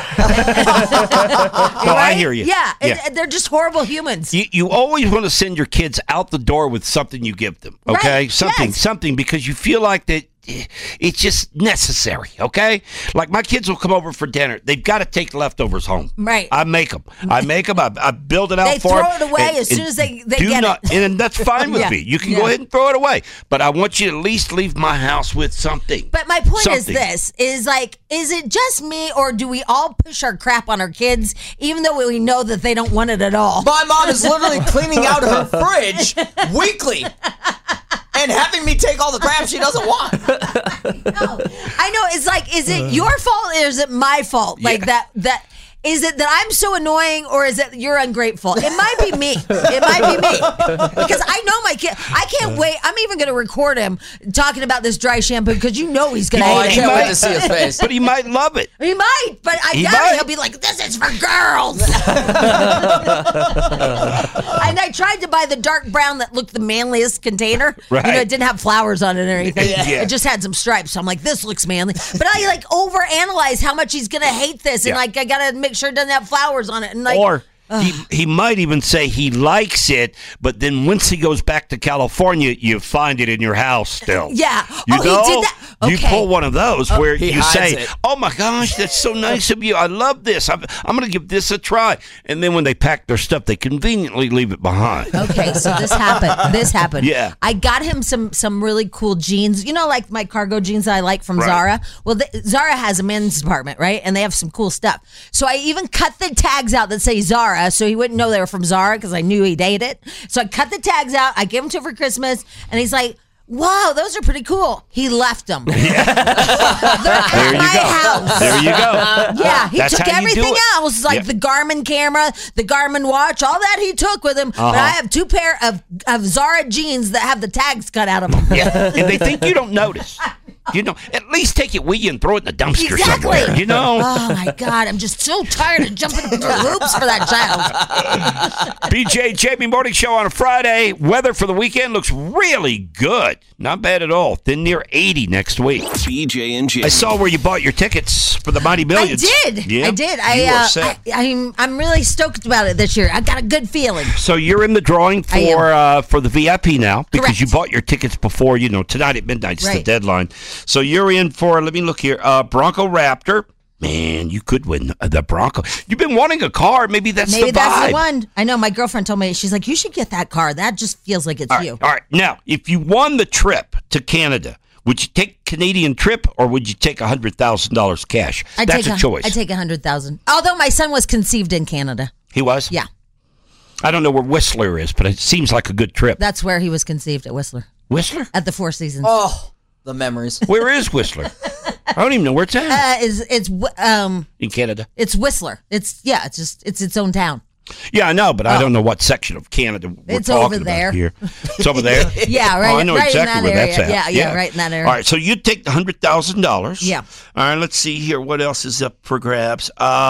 I hear you. Yeah. They're just horrible humans. You always want to send your kids out the door with something you give them, okay? Right. Something because you feel like that it's just necessary, okay? Like my kids will come over for dinner. They've got to take leftovers home. Right. I make them. I build it out for them. They throw it away as soon as they get it. And that's fine with me. You can go ahead and throw it away. But I want you to at least leave my house with something. But my point is this, is it just me or do we all push our crap on our kids even though we know that they don't want it at all? My mom is literally cleaning out her fridge weekly. And having me take all the crap she doesn't want. No, I know. It's like, is it your fault or is it my fault? Like that is it that I'm so annoying or is it you're ungrateful? It might be me. It might be me. Because I know my kid. I can't can't wait. I'm even going to record him talking about this dry shampoo because you know he's going to Oh, hate I it. can't wait to see his face. But he might love it. He might, but I doubt it. He'll be like, this is for girls. And I tried to buy the dark brown that looked the manliest container. Right. You know, it didn't have flowers on it or anything. Yeah. It just had some stripes. So I'm like, this looks manly. But I like overanalyze how much he's going to hate this. And Yeah. like, I got to make sure it doesn't have flowers on it. And like, Or he might even say he likes it, but then once he goes back to California, you find it in your house still. yeah. You oh, know? he did that. Okay. You pull one of those where he you hides say, it. "Oh my gosh, that's so nice of you. I love this. I'm going to give this a try." And then when they pack their stuff, they conveniently leave it behind. Okay, so this happened. Yeah. I got him some really cool jeans. You know, like my cargo jeans that I like from Right. Zara. Well, Zara has a men's department, right? And they have some cool stuff. So I even cut the tags out that say Zara, so he wouldn't know they were from Zara because I knew he'd hate it. So I cut the tags out. I gave them to him for Christmas, and he's like, "Wow, those are pretty cool." He left them. They're There you go. house. There you go. Yeah, he That's took how you do everything it. else, like Yep. the Garmin camera, the Garmin watch, all that he took with him. But Uh-huh. I have 2 pair of Zara jeans that have the tags cut out of them. Yeah, and they think you don't notice. You know, at least take it with you and throw it in the dumpster Exactly. somewhere. You know. Oh my God, I'm just so tired of jumping through hoops for that child. BJ Jamie Morning Show on a Friday. Weather for the weekend looks really good. Not bad at all. Then near 80 next week. BJ and Jamie. I saw where you bought your tickets for the Mighty Millions. I did. Yeah, I did. you are set. I'm really stoked about it this year. I got a good feeling. So you're in the drawing for the VIP now because Correct. you bought your tickets before. You know, tonight at midnight is the Right. deadline. So you're in for. Let me look here. Bronco Raptor. Man, you could win the Bronco. You've been wanting a car. Maybe that's Maybe the vibe. that's the one. I know my girlfriend told me, she's like, you should get that car. That just feels like it's All right, you. all right. Now, if you won the trip to Canada, would you take Canadian trip or would you take $100,000 cash? That's a choice. I take 100,000. Although my son was conceived in Canada. He was? Yeah. I don't know where Whistler is, but it seems like a good trip. That's where he was conceived, at Whistler. Whistler? At the Four Seasons. Oh, the memories. Where is Whistler? I don't even know where it's at. In Canada. It's Whistler. It's its own town. Yeah, I know, but I don't know what section of Canada we're It's talking over about there. here. It's over there? Yeah, right. Oh, I know right exactly in that where area. that's at. Yeah, right in that area. All right, so you take the $100,000. Yeah. All right, let's see here. What else is up for grabs?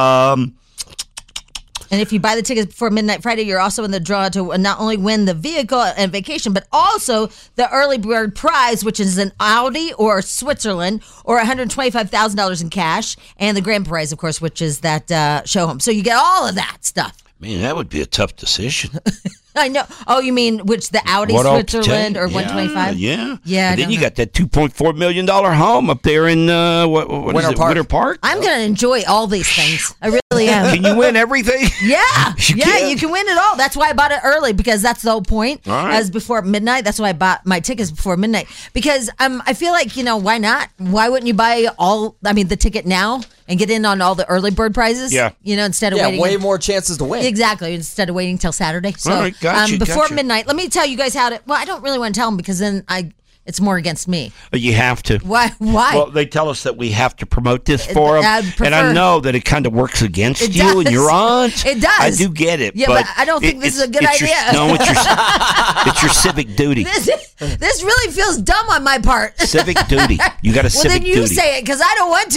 And if you buy the tickets before midnight Friday, you're also in the draw to not only win the vehicle and vacation, but also the early bird prize, which is an Audi or Switzerland or $125,000 in cash, and the grand prize, of course, which is that show home. So you get all of that stuff. Man, that would be a tough decision. I know. Oh, you mean which the Audi What all to Switzerland take? or 125? Yeah. Yeah. And then you got that $2.4 million home up there in what is it? Winter Park? I'm going to enjoy all these things. I really am. Can you win everything? Yeah. You Yeah, can. you can win it all. That's why I bought it early, because that's the whole point. All right. As before midnight. That's why I bought my tickets before midnight. Because I feel like, why not? Why wouldn't you buy the ticket now and get in on all the early bird prizes? Yeah. Instead of waiting. way more chances to win. Exactly. Instead of waiting till Saturday. So All right, gotcha, before gotcha. midnight, let me tell you guys how to. Well, I don't really want to tell them because then it's more against me. You have to. Why? Well, they tell us that we have to promote this for them, I'd and I prefer- know that it kind of works against It you and your does. aunt. It does. I do get it. Yeah, but I don't think this is a good it's your- idea. no, it's your civic duty. This really feels dumb on my part. Civic duty. You got a Well, civic then you duty. say it because I don't want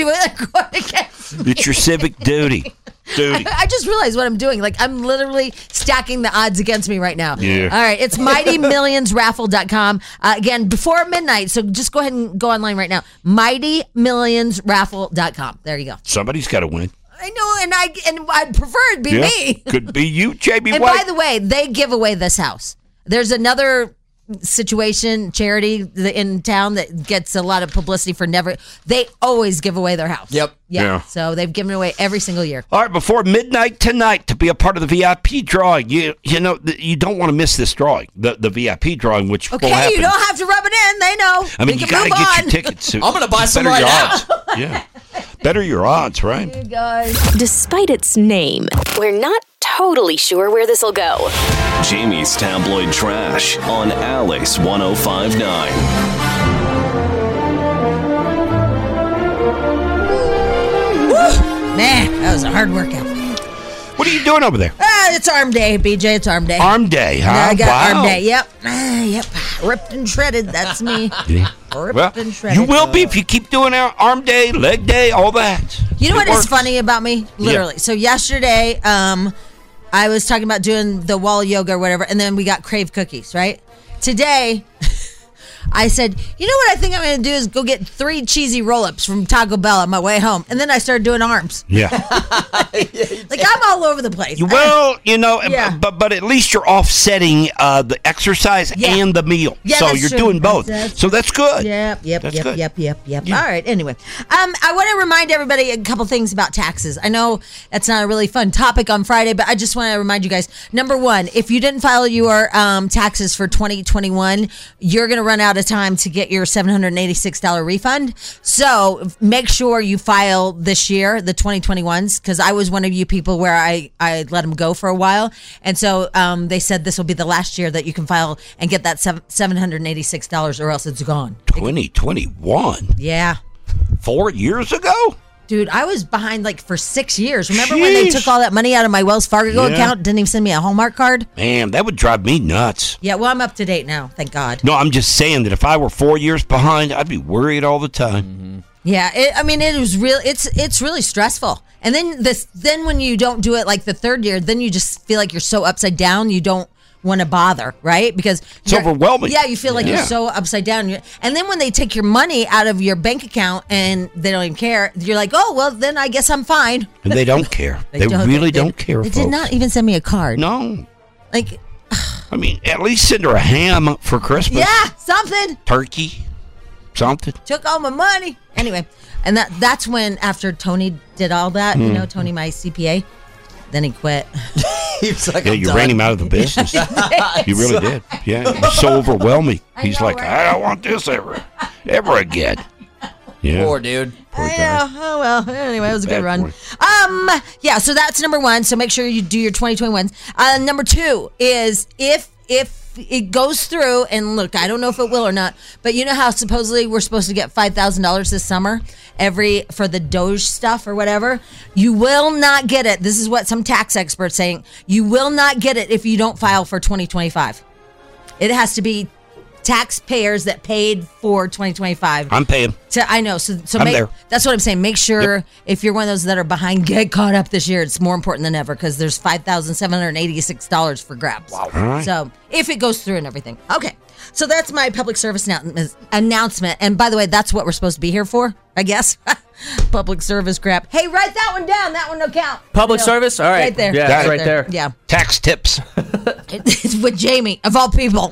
to. It's your civic duty. Duty. I just realized what I'm doing. Like, I'm literally stacking the odds against me right now. Yeah. All right. It's MightyMillionsRaffle.com. Again, before midnight. So just go ahead and go online right now. MightyMillionsRaffle.com. There you go. Somebody's got to win. I know, and I'd prefer it be me. Could be you, Jamie And White. by the way, they give away this house. There's another charity in town that gets a lot of publicity for never. They always give away their house. Yep. Yeah. So they've given it away every single year. All right, before midnight tonight to be a part of the VIP drawing. You don't want to miss this drawing, the VIP drawing, which will Okay, happen. you don't have to rub it in. They know. I mean, We you can got to move get on. your tickets. I'm gonna buy some Better right your now. odds. Yeah. Better your odds, right? You guys. Despite its name, we're not totally sure where this will go. Jamie's Tabloid Trash on Alice 1059. Man, that was a hard workout. What are you doing over there? It's arm day, BJ. It's arm day. Arm day, huh? Yeah, I got Wow. arm day. Yep. Yep. Ripped and shredded. That's me. Ripped Well, and shredded. you will be if you keep doing arm day, leg day, all that. You know It what is works. funny about me? Literally. So yesterday, I was talking about doing the wall yoga or whatever, and then we got Crave cookies, right? Today, I said, you know what I think I'm going to do is go get 3 cheesy roll-ups from Taco Bell on my way home. And then I started doing arms. Yeah. Like, I'm all over the place. Well, you know, Yeah. but at least you're offsetting the exercise and the meal. Yeah, so that's you're true. doing both. That's So that's good. Yep. That's good. Yep. All right. Anyway, I want to remind everybody a couple things about taxes. I know that's not a really fun topic on Friday, but I just want to remind you guys. Number one, if you didn't file your taxes for 2021, you're going to run out of time to get your $786 refund. So make sure you file this year, the 2021s, because I was one of you people where I let them go for a while, and so they said this will be the last year that you can file and get that $786, or else it's gone. 2021. Yeah. 4 years ago? Dude, I was behind like for 6 years. Remember when they took all that money out of my Wells Fargo Yeah. account? Didn't even send me a Hallmark card? Man, that would drive me nuts. Yeah, well, I'm up to date now. Thank God. No, I'm just saying that if I were 4 years behind, I'd be worried all the time. Yeah, it was real. It's really stressful. And then when you don't do it like the third year, then you just feel like you're so upside down. You don't want to bother, right? Because It's overwhelming. Yeah, you feel like Yeah. you're so upside down. And then when they take your money out of your bank account and they don't even care, you're like, oh well, then I guess I'm fine. And they don't care. They don't- really don't care, They folks. did not even send me a card. No. Like, I mean, at least send her a ham for Christmas. yeah, something. Turkey. Something. Took all my money. Anyway, and that's when after Tony did all that, you Mm. know, Tony, my CPA, then he quit. He was like, Yeah, I'm you done. ran him out of the business. You really did. Yeah, it was so overwhelming. He's like, I don't want this ever again. Yeah. Poor dude. Yeah. Oh well. Anyway, it was a good Bad run. boy. Yeah. So that's number one. So make sure you do your 2021s. Number two is if it goes through, and look, I don't know if it will or not, but you know how supposedly we're supposed to get $5,000 this summer for the Doge stuff or whatever. You will not get it. This is what some tax experts saying. You will not get it if you don't file for 2025. It has to be taxpayers that paid for 2025. I'm paying. I know. So I'm there. that's what I'm saying. Make sure if you're one of those that are behind, get caught up this year. It's more important than ever because there's $5,786 for grabs. Wow. All right. So if it goes through and everything. Okay. So that's my public service announcement. And by the way, that's what we're supposed to be here for, I guess. Public service crap. Hey, write that one down. That one will count. Public service? All right. Right there. Yeah, it's right there. Yeah. Tax tips. It's with Jamie, of all people.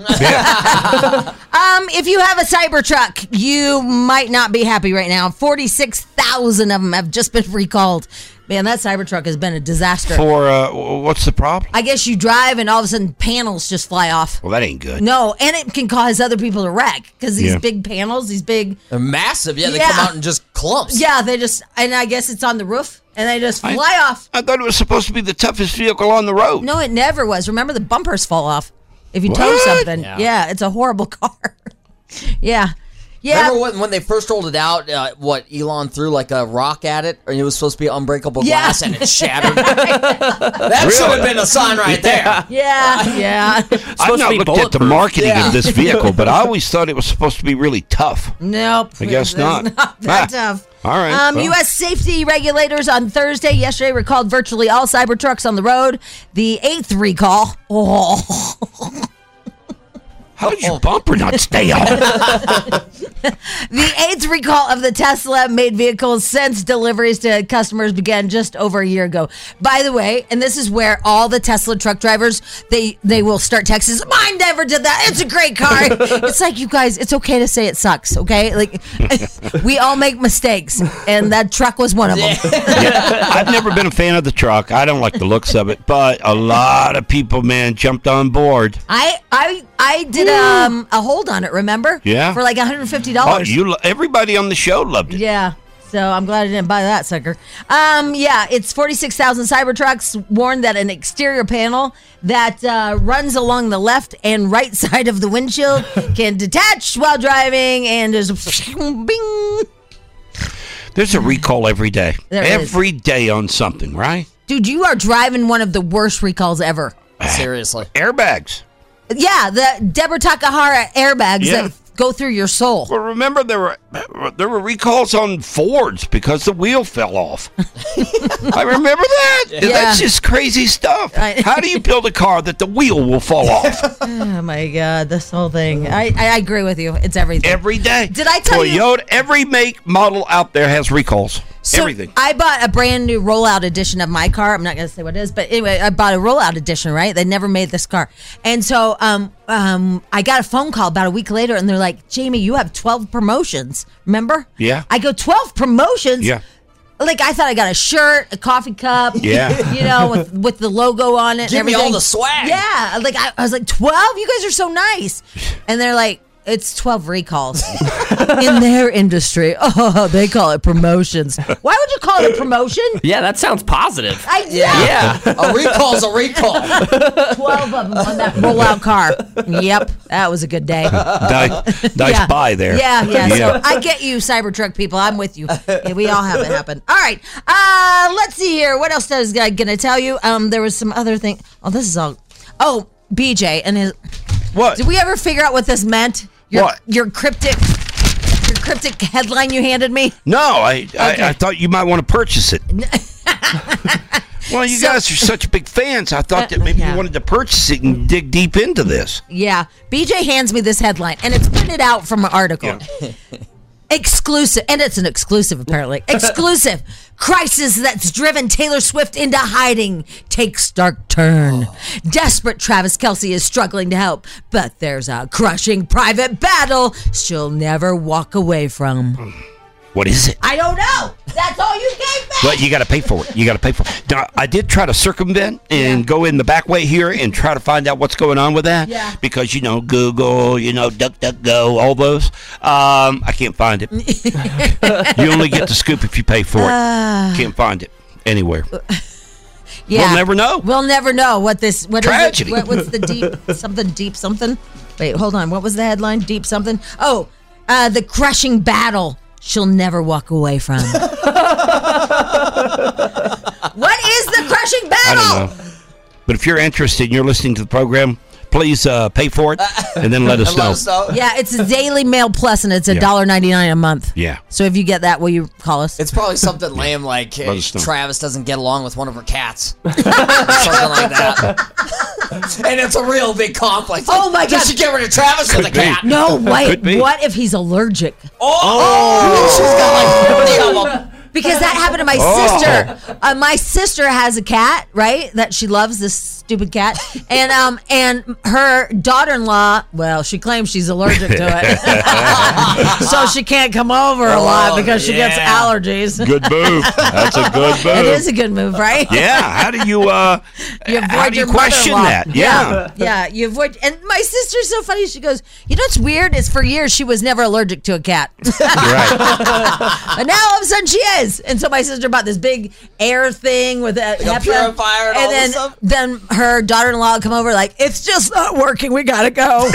If you have a Cybertruck, you might not be happy right now. 46,000 of them have just been recalled. Man, that Cybertruck has been a disaster. For what's the problem? I guess you drive and all of a sudden panels just fly off. Well, that ain't good. No, and it can cause other people to wreck because these Yeah. big panels, these big. They're massive. Yeah, they Yeah. come out in just clumps. Yeah, and I guess it's on the roof and they just fly off. I thought it was supposed to be the toughest vehicle on the road. No, it never was. Remember, the bumpers fall off if you tow What? something. Yeah. Yeah, it's a horrible car. Yeah. Yeah. Remember when they first rolled it out, Elon threw like a rock at it, and it was supposed to be unbreakable glass, and it shattered. That should have been a sign right there. Yeah. I've not looked at the marketing of this vehicle, but I always thought it was supposed to be really tough. Nope. I guess it's not. that tough. All right. well. U.S. safety regulators on yesterday recalled virtually all Cybertrucks on the road. The 8th recall. Oh. How did your bumper not stay on? The 8th recall of the Tesla-made vehicles since deliveries to customers began just over a year ago. By the way, and this is where all the Tesla truck drivers, they will start texting, mine never did that. It's a great car. It's like, you guys, it's okay to say it sucks, okay? Like, we all make mistakes, and that truck was one of them. Yeah, I've never been a fan of the truck. I don't like the looks of it, but a lot of people, man, jumped on board. I did a hold on it, remember? Yeah. For like $150. Oh, everybody on the show loved it. Yeah. So I'm glad I didn't buy that sucker. Yeah, it's 46,000 Cybertrucks warned that an exterior panel that runs along the left and right side of the windshield can detach while driving, and there's a bing. There's a recall every day. There is. Every day on something, right? Dude, you are driving one of the worst recalls ever. Seriously. Airbags. Yeah, the Deborah Takahara airbags that go through your soul. Well, remember there were recalls on Fords because the wheel fell off. I remember that. Yeah. That's just crazy stuff. How do you build a car that the wheel will fall off? Oh my God, this whole thing. I agree with you. It's everything. Every day. Did I tell you? Toyota, every make model out there has recalls. So Everything. I bought a brand new rollout edition of my car. I'm not going to say what it is, but anyway, I bought a rollout edition, right? They never made this car. And so I got a phone call about a week later, and they're like, Jamie, you have 12 promotions. Remember? Yeah. I go, 12 promotions? Yeah. Like, I thought I got a shirt, a coffee cup, Yeah. you know, with the logo on it. Give and me everything. all the swag. Yeah. Like, I was like, 12? You guys are so nice. And they're like, it's 12 recalls in their industry. Oh, they call it promotions. Why would you call it a promotion? Yeah, that sounds positive. Yeah. A recall's a recall. 12 of them on that rollout car. Yep. That was a good day. Nice buy there. Yeah. So I get you, Cybertruck people. I'm with you. Yeah, we all have it happen. All right. Let's see here. What else is I going to tell you? There was some other thing. Oh, this is all. Oh, BJ and his. What? Did we ever figure out what this meant? What? Your cryptic headline you handed me? No, I thought you might want to purchase it. Well, you guys are such big fans. I thought that maybe you wanted to purchase it and dig deep into this. Yeah. BJ hands me this headline, and it's printed out from an article. Exclusive, and it's an exclusive apparently. Exclusive. Crisis that's driven Taylor Swift into hiding takes dark turn. Desperate Travis Kelce is struggling to help, but there's a crushing private battle she'll never walk away from. What is it? I don't know. That's all you gave me. Well, you got to pay for it. Now, I did try to circumvent and go in the back way here and try to find out what's going on with that. Yeah. Because, Google, DuckDuckGo, all those. I can't find it. You only get the scoop if you pay for it. Can't find it anywhere. Yeah. We'll never know. We'll never know what this. What Tragedy. Is it? What's the deep something? Wait, hold on. What was the headline? Deep something. Oh, the crushing battle she'll never walk away from. What is the crushing battle? I don't know. But if you're interested and you're listening to the program, please pay for it and then let us know. Yeah, it's a Daily Mail Plus, and it's $1.99 a month. Yeah. So if you get that, will you call us? It's probably something lame like Let us know. Travis doesn't get along with one of her cats. Something like that. And it's a real big conflict. Oh my gosh. Just to get rid of Travis with a cat. No, Could wait. be. What if he's allergic? Oh! She's got like 30 of them. Because that happened to my sister. My sister has a cat, right? That she loves, this stupid cat. And her daughter-in-law, well, she claims she's allergic to it. So she can't come over a lot because she gets allergies. Good move. That's a good move. It is a good move, right? Yeah. How do you avoid how do you your question mother-in-law. that? Yeah. Yeah, you avoid. And my sister's so funny. She goes, what's weird is for years she was never allergic to a cat. Right. But now all of a sudden she is. And so my sister bought this big air thing with a HEPA, purifier and all this stuff. Then her daughter-in-law would come over like, it's just not working. We gotta go.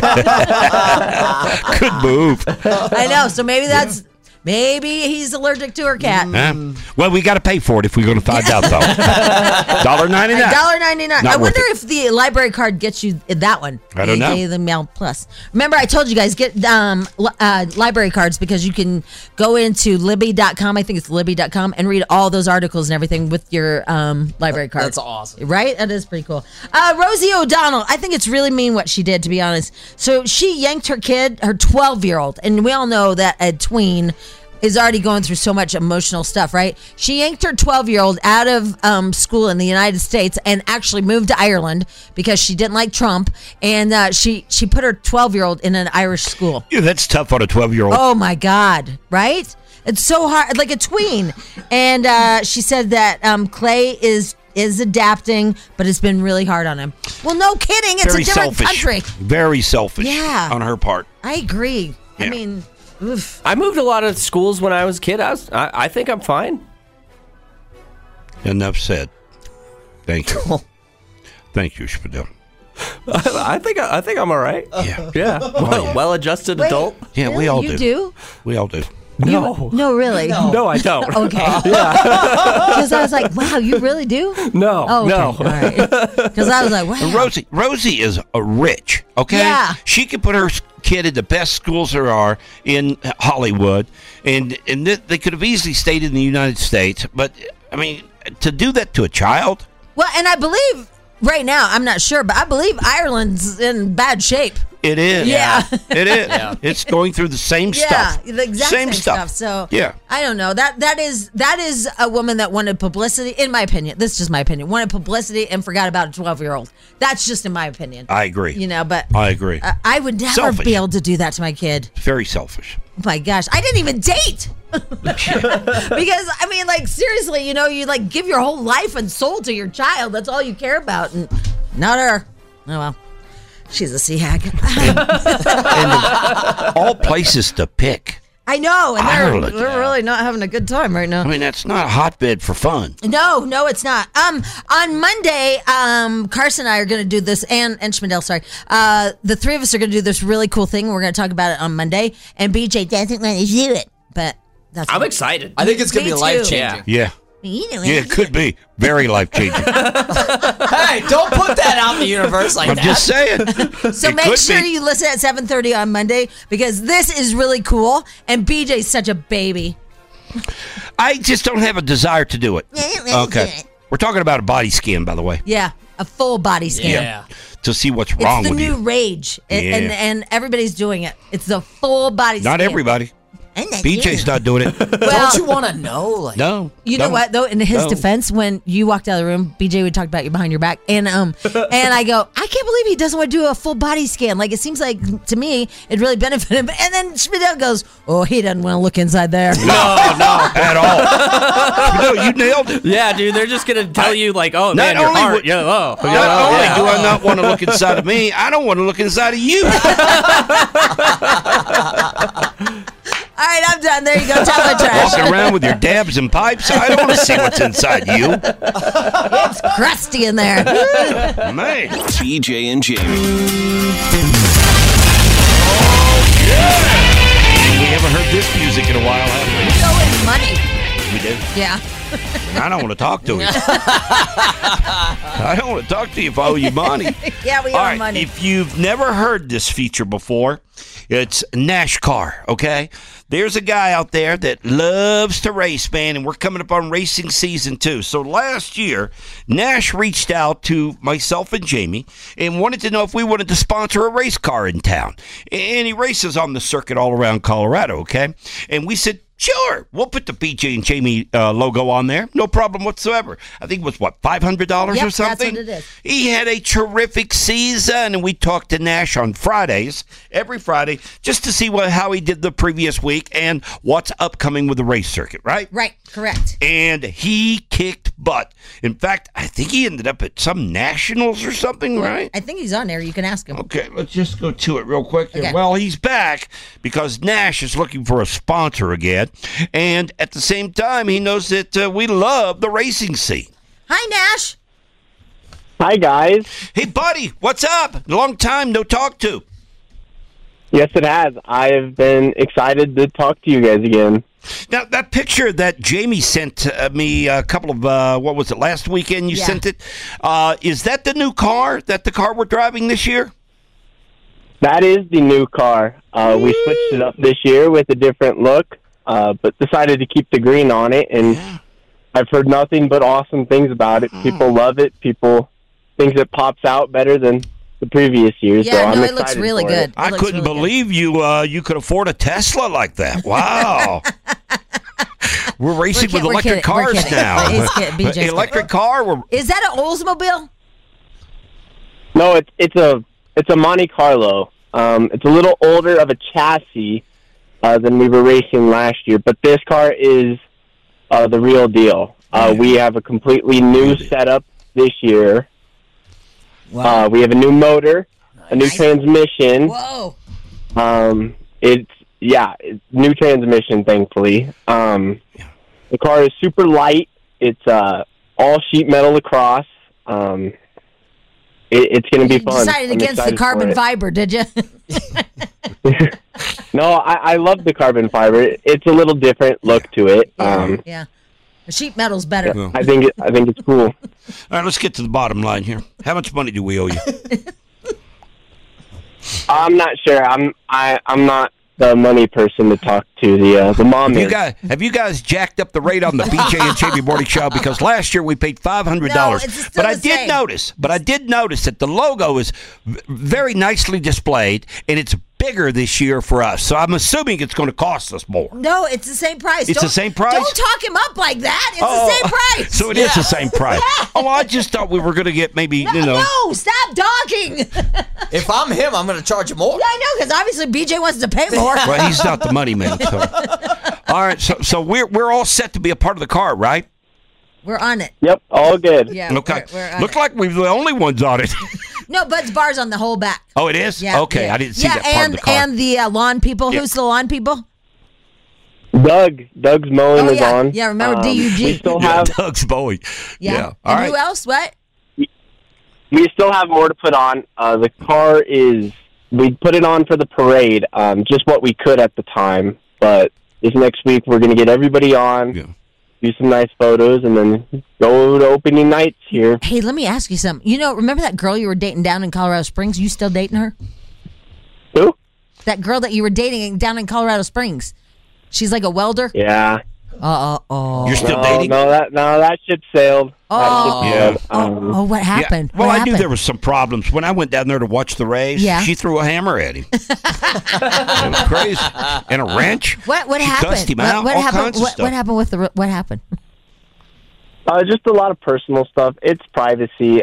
Good move. I know. So maybe he's allergic to her cat. Well, we got to pay for it if we're going to find out, though. $1.99. $1.99. Not I worth wonder it. if the library card gets you that one. I don't know. The Mail Plus. Remember, I told you guys, get library cards because you can go into Libby.com. I think it's Libby.com and read all those articles and everything with your library card. That's awesome. Right? That is pretty cool. Rosie O'Donnell, I think it's really mean what she did, to be honest. So she yanked her kid, her 12-year-old, and we all know that a tween is already going through so much emotional stuff, right? She yanked her 12-year-old out of school in the United States and actually moved to Ireland because she didn't like Trump, and she put her 12-year-old in an Irish school. Yeah, that's tough on a 12-year-old. Oh my God, right? It's so hard, like a tween. And she said that Clay is adapting, but it's been really hard on him. Well, no kidding. It's Very a different selfish. country. Very selfish Yeah. on her part. I agree. Yeah. I mean, oof. I moved a lot of schools when I was a kid. I think I'm fine. Enough said. Thank you. Thank you, Spadil. I think I'm all right. Yeah. Yeah. Well-adjusted Wait. adult. Yeah, Really? we all You do. do? We all do. No. No, really? No, I don't. Okay. Yeah. Because I was like, wow, you really do? No. Oh, okay. No. All right. Because I was like, wow. And Rosie is rich, okay? Yeah. She can put her kid in the best schools there are in Hollywood, and they could have easily stayed in the United States, but, I mean, to do that to a child? Well, and I believe right now, I'm not sure, but I believe Ireland's in bad shape. It is. Yeah. It is. It's going through the same stuff. Yeah, the exact same stuff. So yeah. I don't know. That is a woman that wanted publicity, in my opinion. This is just my opinion. Wanted publicity and forgot about a 12-year-old. That's just in my opinion. I agree. You know, but I agree. I would never Selfish. be able to do that to my kid. Very selfish. Oh my gosh, I didn't even date. Because I mean, like, seriously, you know, you like give your whole life and soul to your child. That's all you care about, and not her. Oh well, she's a sea hag. And all places to pick. I know, and Ireland. they're really not having a good time right now. I mean, that's not a hotbed for fun. No, it's not. On Monday, Carson and I are going to do this, and Schmidl, sorry. The three of us are going to do this really cool thing. We're going to talk about it on Monday, and BJ doesn't want to do it, but that's I'm excited. I think it's going to be Me life too. changing. Yeah. You know, Yeah, it could be. Very life-changing. Hey, don't put that out in the universe like I'm that. just saying. So It make could sure be. you listen at 7:30 on Monday, because this is really cool, and BJ's such a baby. I just don't have a desire to do it. Okay. We're talking about a body scan, by the way. Yeah, a full body scan. Yeah. To see what's wrong It's the with new you. rage, Yeah. and everybody's doing it. It's the full body scan. Not everybody. BJ's not doing it. Don't you want to know? Like, No. You know don't. what though? In his No. defense, when you walked out of the room, BJ would talk about you behind your back, and I go, I can't believe he doesn't want to do a full body scan. Like, it seems like to me it really benefited him. And then Schmidl goes, oh, he doesn't want to look inside there. No, at all. No, you nailed it. Yeah, dude, they're just gonna tell you like, oh Not man, your only heart. would- Yeah, Not only do I not want to look inside of me, I don't want to look inside of you. All right, I'm done. There you go. Tell my trash. Walking around with your dabs and pipes, I don't want to see what's inside you. It's crusty in there. Man. BJ and Jamie. We haven't heard this music in a while, have So in money. we? We did. Yeah. I don't want to talk to you. I don't want to talk to you if I owe you money. Yeah, we All owe right, money. if you've never heard this feature before, it's NASCAR, okay? There's a guy out there that loves to race, man, and we're coming up on racing season 2. So last year, Nash reached out to myself and Jamie and wanted to know if we wanted to sponsor a race car in town. And he races on the circuit all around Colorado, okay? And we said, sure, we'll put the BJ and Jamie logo on there. No problem whatsoever. I think it was, what, $500 Yep, or something? that's what it is. He had a terrific season, and we talked to Nash on Fridays, every Friday, just to see how he did the previous week and what's upcoming with the race circuit, right? Right, correct. And he kicked butt. In fact, I think he ended up at some nationals or something, right? I think he's on there. You can ask him. Okay, let's just go to it real quick here. Okay. Well, he's back because Nash is looking for a sponsor again. And at the same time, he knows that we love the racing scene. Hi, Nash. Hi, guys. Hey, buddy, what's up? Long time no talk to. Yes, it has. I've been excited to talk to you guys again. Now, that picture that Jamie sent me a couple of, what was it, last weekend you sent it? Is that the new car, the car we're driving this year? That is the new car. We switched it up this year with a different look, but decided to keep the green on it, and I've heard nothing but awesome things about it. People love it. People think it pops out better than the previous years. Yeah, so no, I'm it looks excited really for good. it. I couldn't believe you could afford a Tesla like that. Wow. We're racing with We're electric kidding. We're cars kidding. now. He's kidding. BJ's kidding. Electric car. Is that an Oldsmobile? No, it's a Monte Carlo. It's a little older of a chassis than we were racing last year, but this car is the real deal. We have a completely new setup this year. Wow. We have a new motor, a new transmission. Whoa. It's new transmission, thankfully. The car is super light. It's all sheet metal across. It's going to be fun. Decided I'm against the excited carbon for it. fiber, did you? No, I love the carbon fiber. It's a little different look to it. Yeah. The sheet metal's better. I think it's cool. All right, let's get to the bottom line here. How much money do we owe you? I'm not sure. I'm not the money person to talk to. The mom is. Have you guys jacked up the rate on the BJ and Jamie Morning Show? Because last year we paid $500. No, it's still but I the did same. notice. But I did notice that the logo is very nicely displayed, and it's bigger this year for us. So I'm assuming it's going to cost us more. No, it's the same price. It's the same price? Don't talk him up like that. It's the same price. So it is the same price. Oh, I just thought we were going to get maybe, No, stop talking. If I'm him, I'm going to charge you more. Yeah, I know, because obviously BJ wants to pay more. Well, he's not the money man. So. All right, so we're all set to be a part of the car, right? We're on it. Yep, all good. Yeah, Okay. we're on Look it. like we're the only ones on it. No, Bud's Bar's on the whole back. Oh, it is? Yeah, Okay, yeah. I didn't see that part of the car. And the lawn people. Yeah. Who's the lawn people? Doug's mowing is on. Yeah, remember DUG. We still have Doug's mowing. Yeah. All And right. who else? What? we still have more to put on. The car is we put it on for the parade, just what we could at the time. But this next week we're going to get everybody on, do some nice photos, and then go to opening nights here. Hey, let me ask you something. Remember that girl you were dating down in Colorado Springs? You still dating her? Who? That girl that you were dating down in Colorado Springs. She's like a welder. Yeah. Oh. You're still no, dating? No, that ship sailed. Oh. That ship sailed. What happened? Well, What I knew happened? there was some problems. When I went down there to watch the race, she threw a hammer at him. It was crazy. And a wrench. What She happened? cussed him out, What all happened? kinds of stuff. What happened with the? What happened? Just a lot of personal stuff. It's privacy.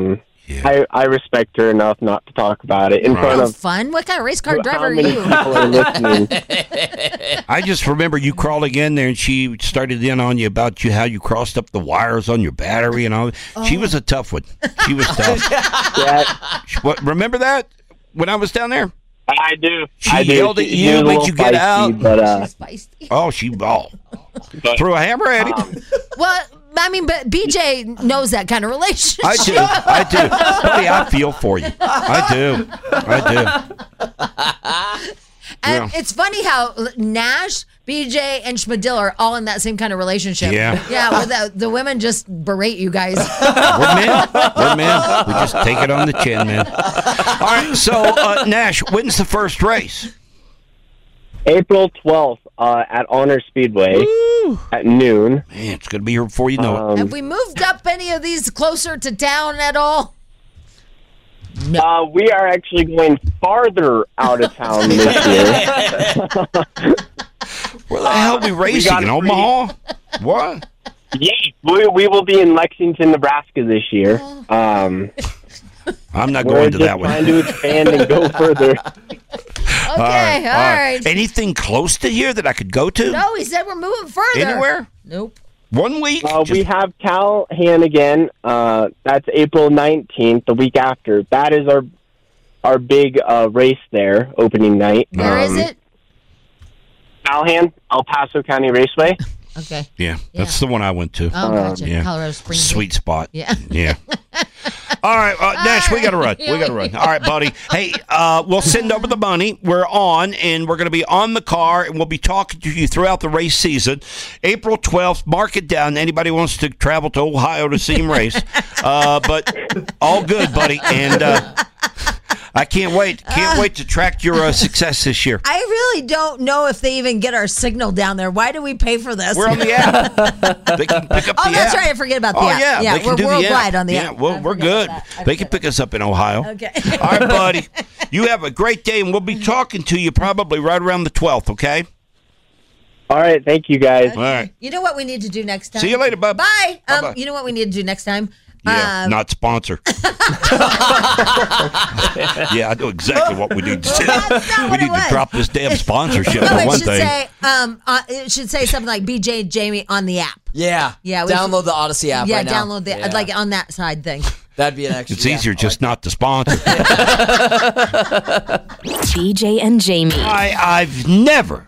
I respect her enough not to talk about it in front Oh, of fun. What kind of race car driver how are many you? people are listening. I just remember you crawling in there and she started in on you about how you crossed up the wires on your battery and all. She was a tough one. She was tough. Remember that when I was down there? I do. She yelled at you, made you get out. But, she threw a hammer at him. Well, I mean, but BJ knows that kind of relationship. I do. Buddy, I feel for you. I do. And it's funny how Nash, BJ, and Schmidl are all in that same kind of relationship. Yeah. Yeah, well, the women just berate you guys. We're men. We just take it on the chin, man. All right, so, Nash, when's the first race? April 12th at Honor Speedway at noon. Man, it's going to be here before you know it. Have we moved up any of these closer to town at all? We are actually going farther out of town this year. Where the hell are we racing? In Omaha? What? Yeah, we will be in Lexington, Nebraska this year. I'm not we're going to just that one. trying to expand and go further. Okay, all right. Anything close to here that I could go to? No, he said we're moving further. Anywhere? Nope. 1 week? We have Cal Hannigan. That's April 19th, the week after. That is our big race there, opening night. Where is it? Calhan, El Paso County Raceway. Okay. Yeah, that's the one I went to. Oh, gotcha. Colorado Springs. Sweet spot. Yeah. Yeah. All right, Nash, we got to run. We got to run. All right, buddy. Hey, we'll send over the money. We're on, and we're going to be on the car, and we'll be talking to you throughout the race season. April 12th, mark it down. Anybody wants to travel to Ohio to see him race. But all good, buddy. And I can't wait. Can't wait to track your success this year. I really don't know if they even get our signal down there. Why do we pay for this? We're on the app. They can pick up the app. That's right. I forget about the app. Yeah, they can we're do worldwide the app. on the app. Yeah, we're good. They can pick us up in Ohio. Okay. All right, buddy. You have a great day, and we'll be talking to you probably right around the 12th, okay? All right. Thank you, guys. All right. You know what we need to do next time? See you later, bub. Bye. Bye-bye. You know what we need to do next time? Yeah, not sponsor. Yeah, I know exactly what we need to do. We need to drop this damn sponsorship No, for it one should thing. say it should say something like BJ Jamie on the app. Yeah. Yeah. we Download should- the Odyssey app Yeah, right now. download the Yeah. like on that side thing. That'd be an extra. It's easier just not to sponsor. BJ and Jamie. I've never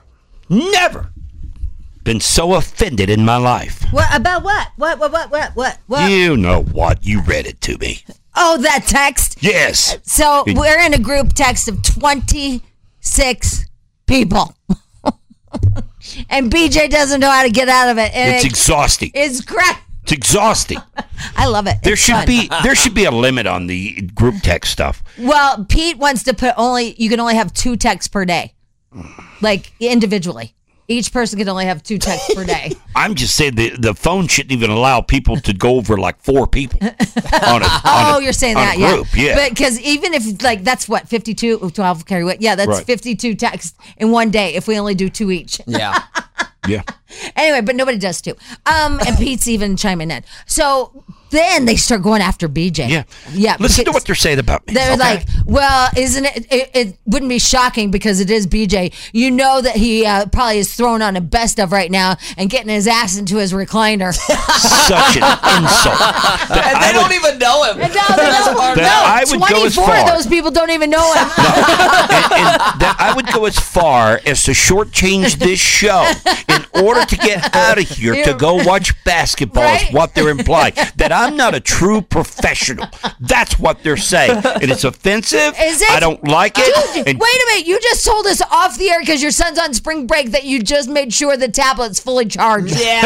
been so offended in my life. What about what? What? You know what? You read it to me. Oh, that text. Yes. So we're in a group text of 26 people. And BJ doesn't know how to get out of it. And It's exhausting. It's crap. It's exhausting. I love it. There It's should fun. be a limit on the group text stuff. Well, Pete wants to put you can only have 2 texts per day, like individually. Each person can only have 2 texts per day. I'm just saying the phone shouldn't even allow people to go over like 4 people on You're saying on that, a group, yeah. But because even if that's what 52, 12 carry weight. Yeah, that's Right. 52 texts in one day if we only do 2 each. Yeah. Yeah. Anyway, but nobody does 2. And Pete's even chiming in. So then they start going after BJ. Yeah. Yeah. Listen to because what they're saying about me. They're okay? like, well, isn't it wouldn't be shocking because it is BJ. You know that he probably is thrown on a best of right now and getting his ass into his recliner. Such an insult. And they don't even know him. I would go as 24 far. of those people don't even know him. and that I would go as far as to shortchange this show in order to get out of here to go watch basketball is what they're implying. That I'm not a true professional. That's what they're saying. And it's offensive. Is it? I don't like it. Dude, And- wait a minute. You just told us off the air because your son's on spring break that you just made sure the tablet's fully charged. Yeah.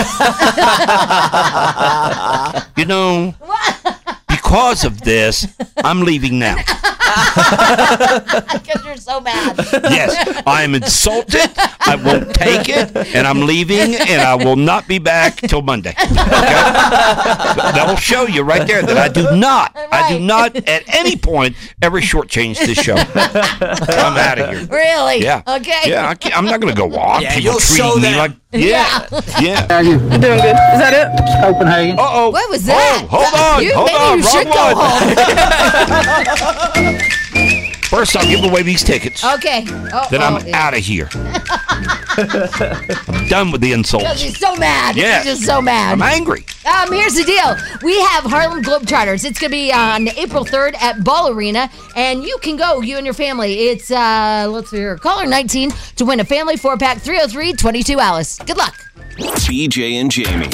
You know, because of this, I'm leaving now. Because you're so mad. Yes, I am insulted. I won't take it, and I'm leaving, and I will not be back till Monday. Okay? That will show you right there that I do not at any point ever shortchange this show. I'm out of here. Really? Yeah. Okay. Yeah, I'm not going to go on. Yeah, People you'll treating show me them. like yeah. You're doing good. Is that it? Copenhagen. Uh-oh. What was that? Hold on. Maybe you should go home. First, I'll give away these tickets. Okay. Then I'm out of here. I'm done with the insults. Because he's so mad. Yeah. He's just so mad. I'm angry. Here's the deal. We have Harlem Globetrotters. It's going to be on April 3rd at Ball Arena, and you can go, you and your family. It's, let's see here, caller 19 to win a family 4-pack, 303-22 Alice. Good luck. BJ and Jamie.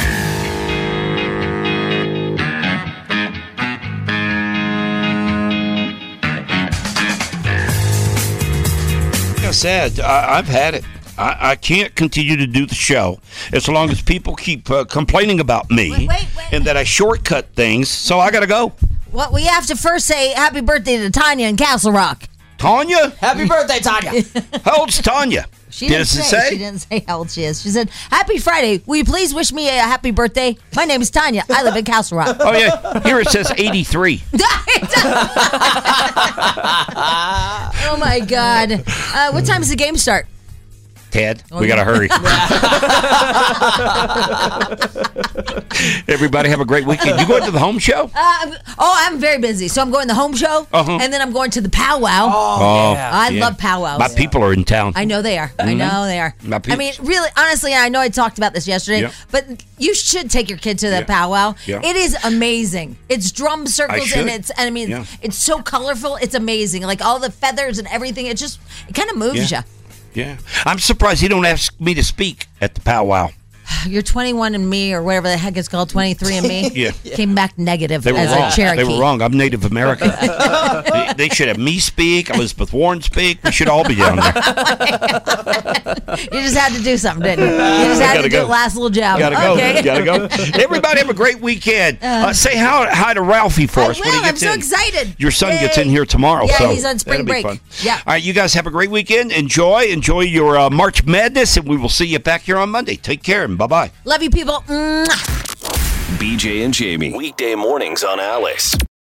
Like I said, I've had it. I can't continue to do the show as long as people keep complaining about me and that I shortcut things, so I got to go. Well, we have to first say happy birthday to Tanya in Castle Rock. Tanya? Happy birthday, Tanya. How old's Tanya? She didn't say how old she is. She said, "Happy Friday. Will you please wish me a happy birthday? My name is Tanya. I live in Castle Rock." Oh, yeah. Here it says 83. Oh, my God. What time does the game start? Ted, we got to hurry. Everybody have a great weekend. You going to the home show? I'm very busy. So I'm going to the home show, and then I'm going to the powwow. I love powwows. My people are in town. I know they are. I know they are. My I mean, really, honestly, I know I talked about this yesterday, Yeah. but you should take your kid to the powwow. Yeah. It is amazing. It's drum circles, should. and Yeah. it's so colorful. It's amazing. Like all the feathers and everything. It kind of moves you. Yeah. I'm surprised he don't ask me to speak at the powwow. Your 21 and me, or whatever the heck it's called, 23 and me, Yeah. came back negative They were as wrong. a Cherokee. They were wrong. I'm Native American. they should have me speak, Elizabeth Warren speak. We should all be down there. You just had to do something, didn't you? You just had to do the last little job. Gotta go. Okay. Gotta go. Everybody have a great weekend. Say hi to Ralphie for us when he I'm gets so in. excited. Your son gets Yay. in here tomorrow. Yeah, so he's on spring that'll be break. fun. Yeah. All right, you guys have a great weekend. Enjoy your March Madness, and we will see you back here on Monday. Take care and bye-bye. Love you, people. Mwah. BJ and Jamie. Weekday mornings on Alice.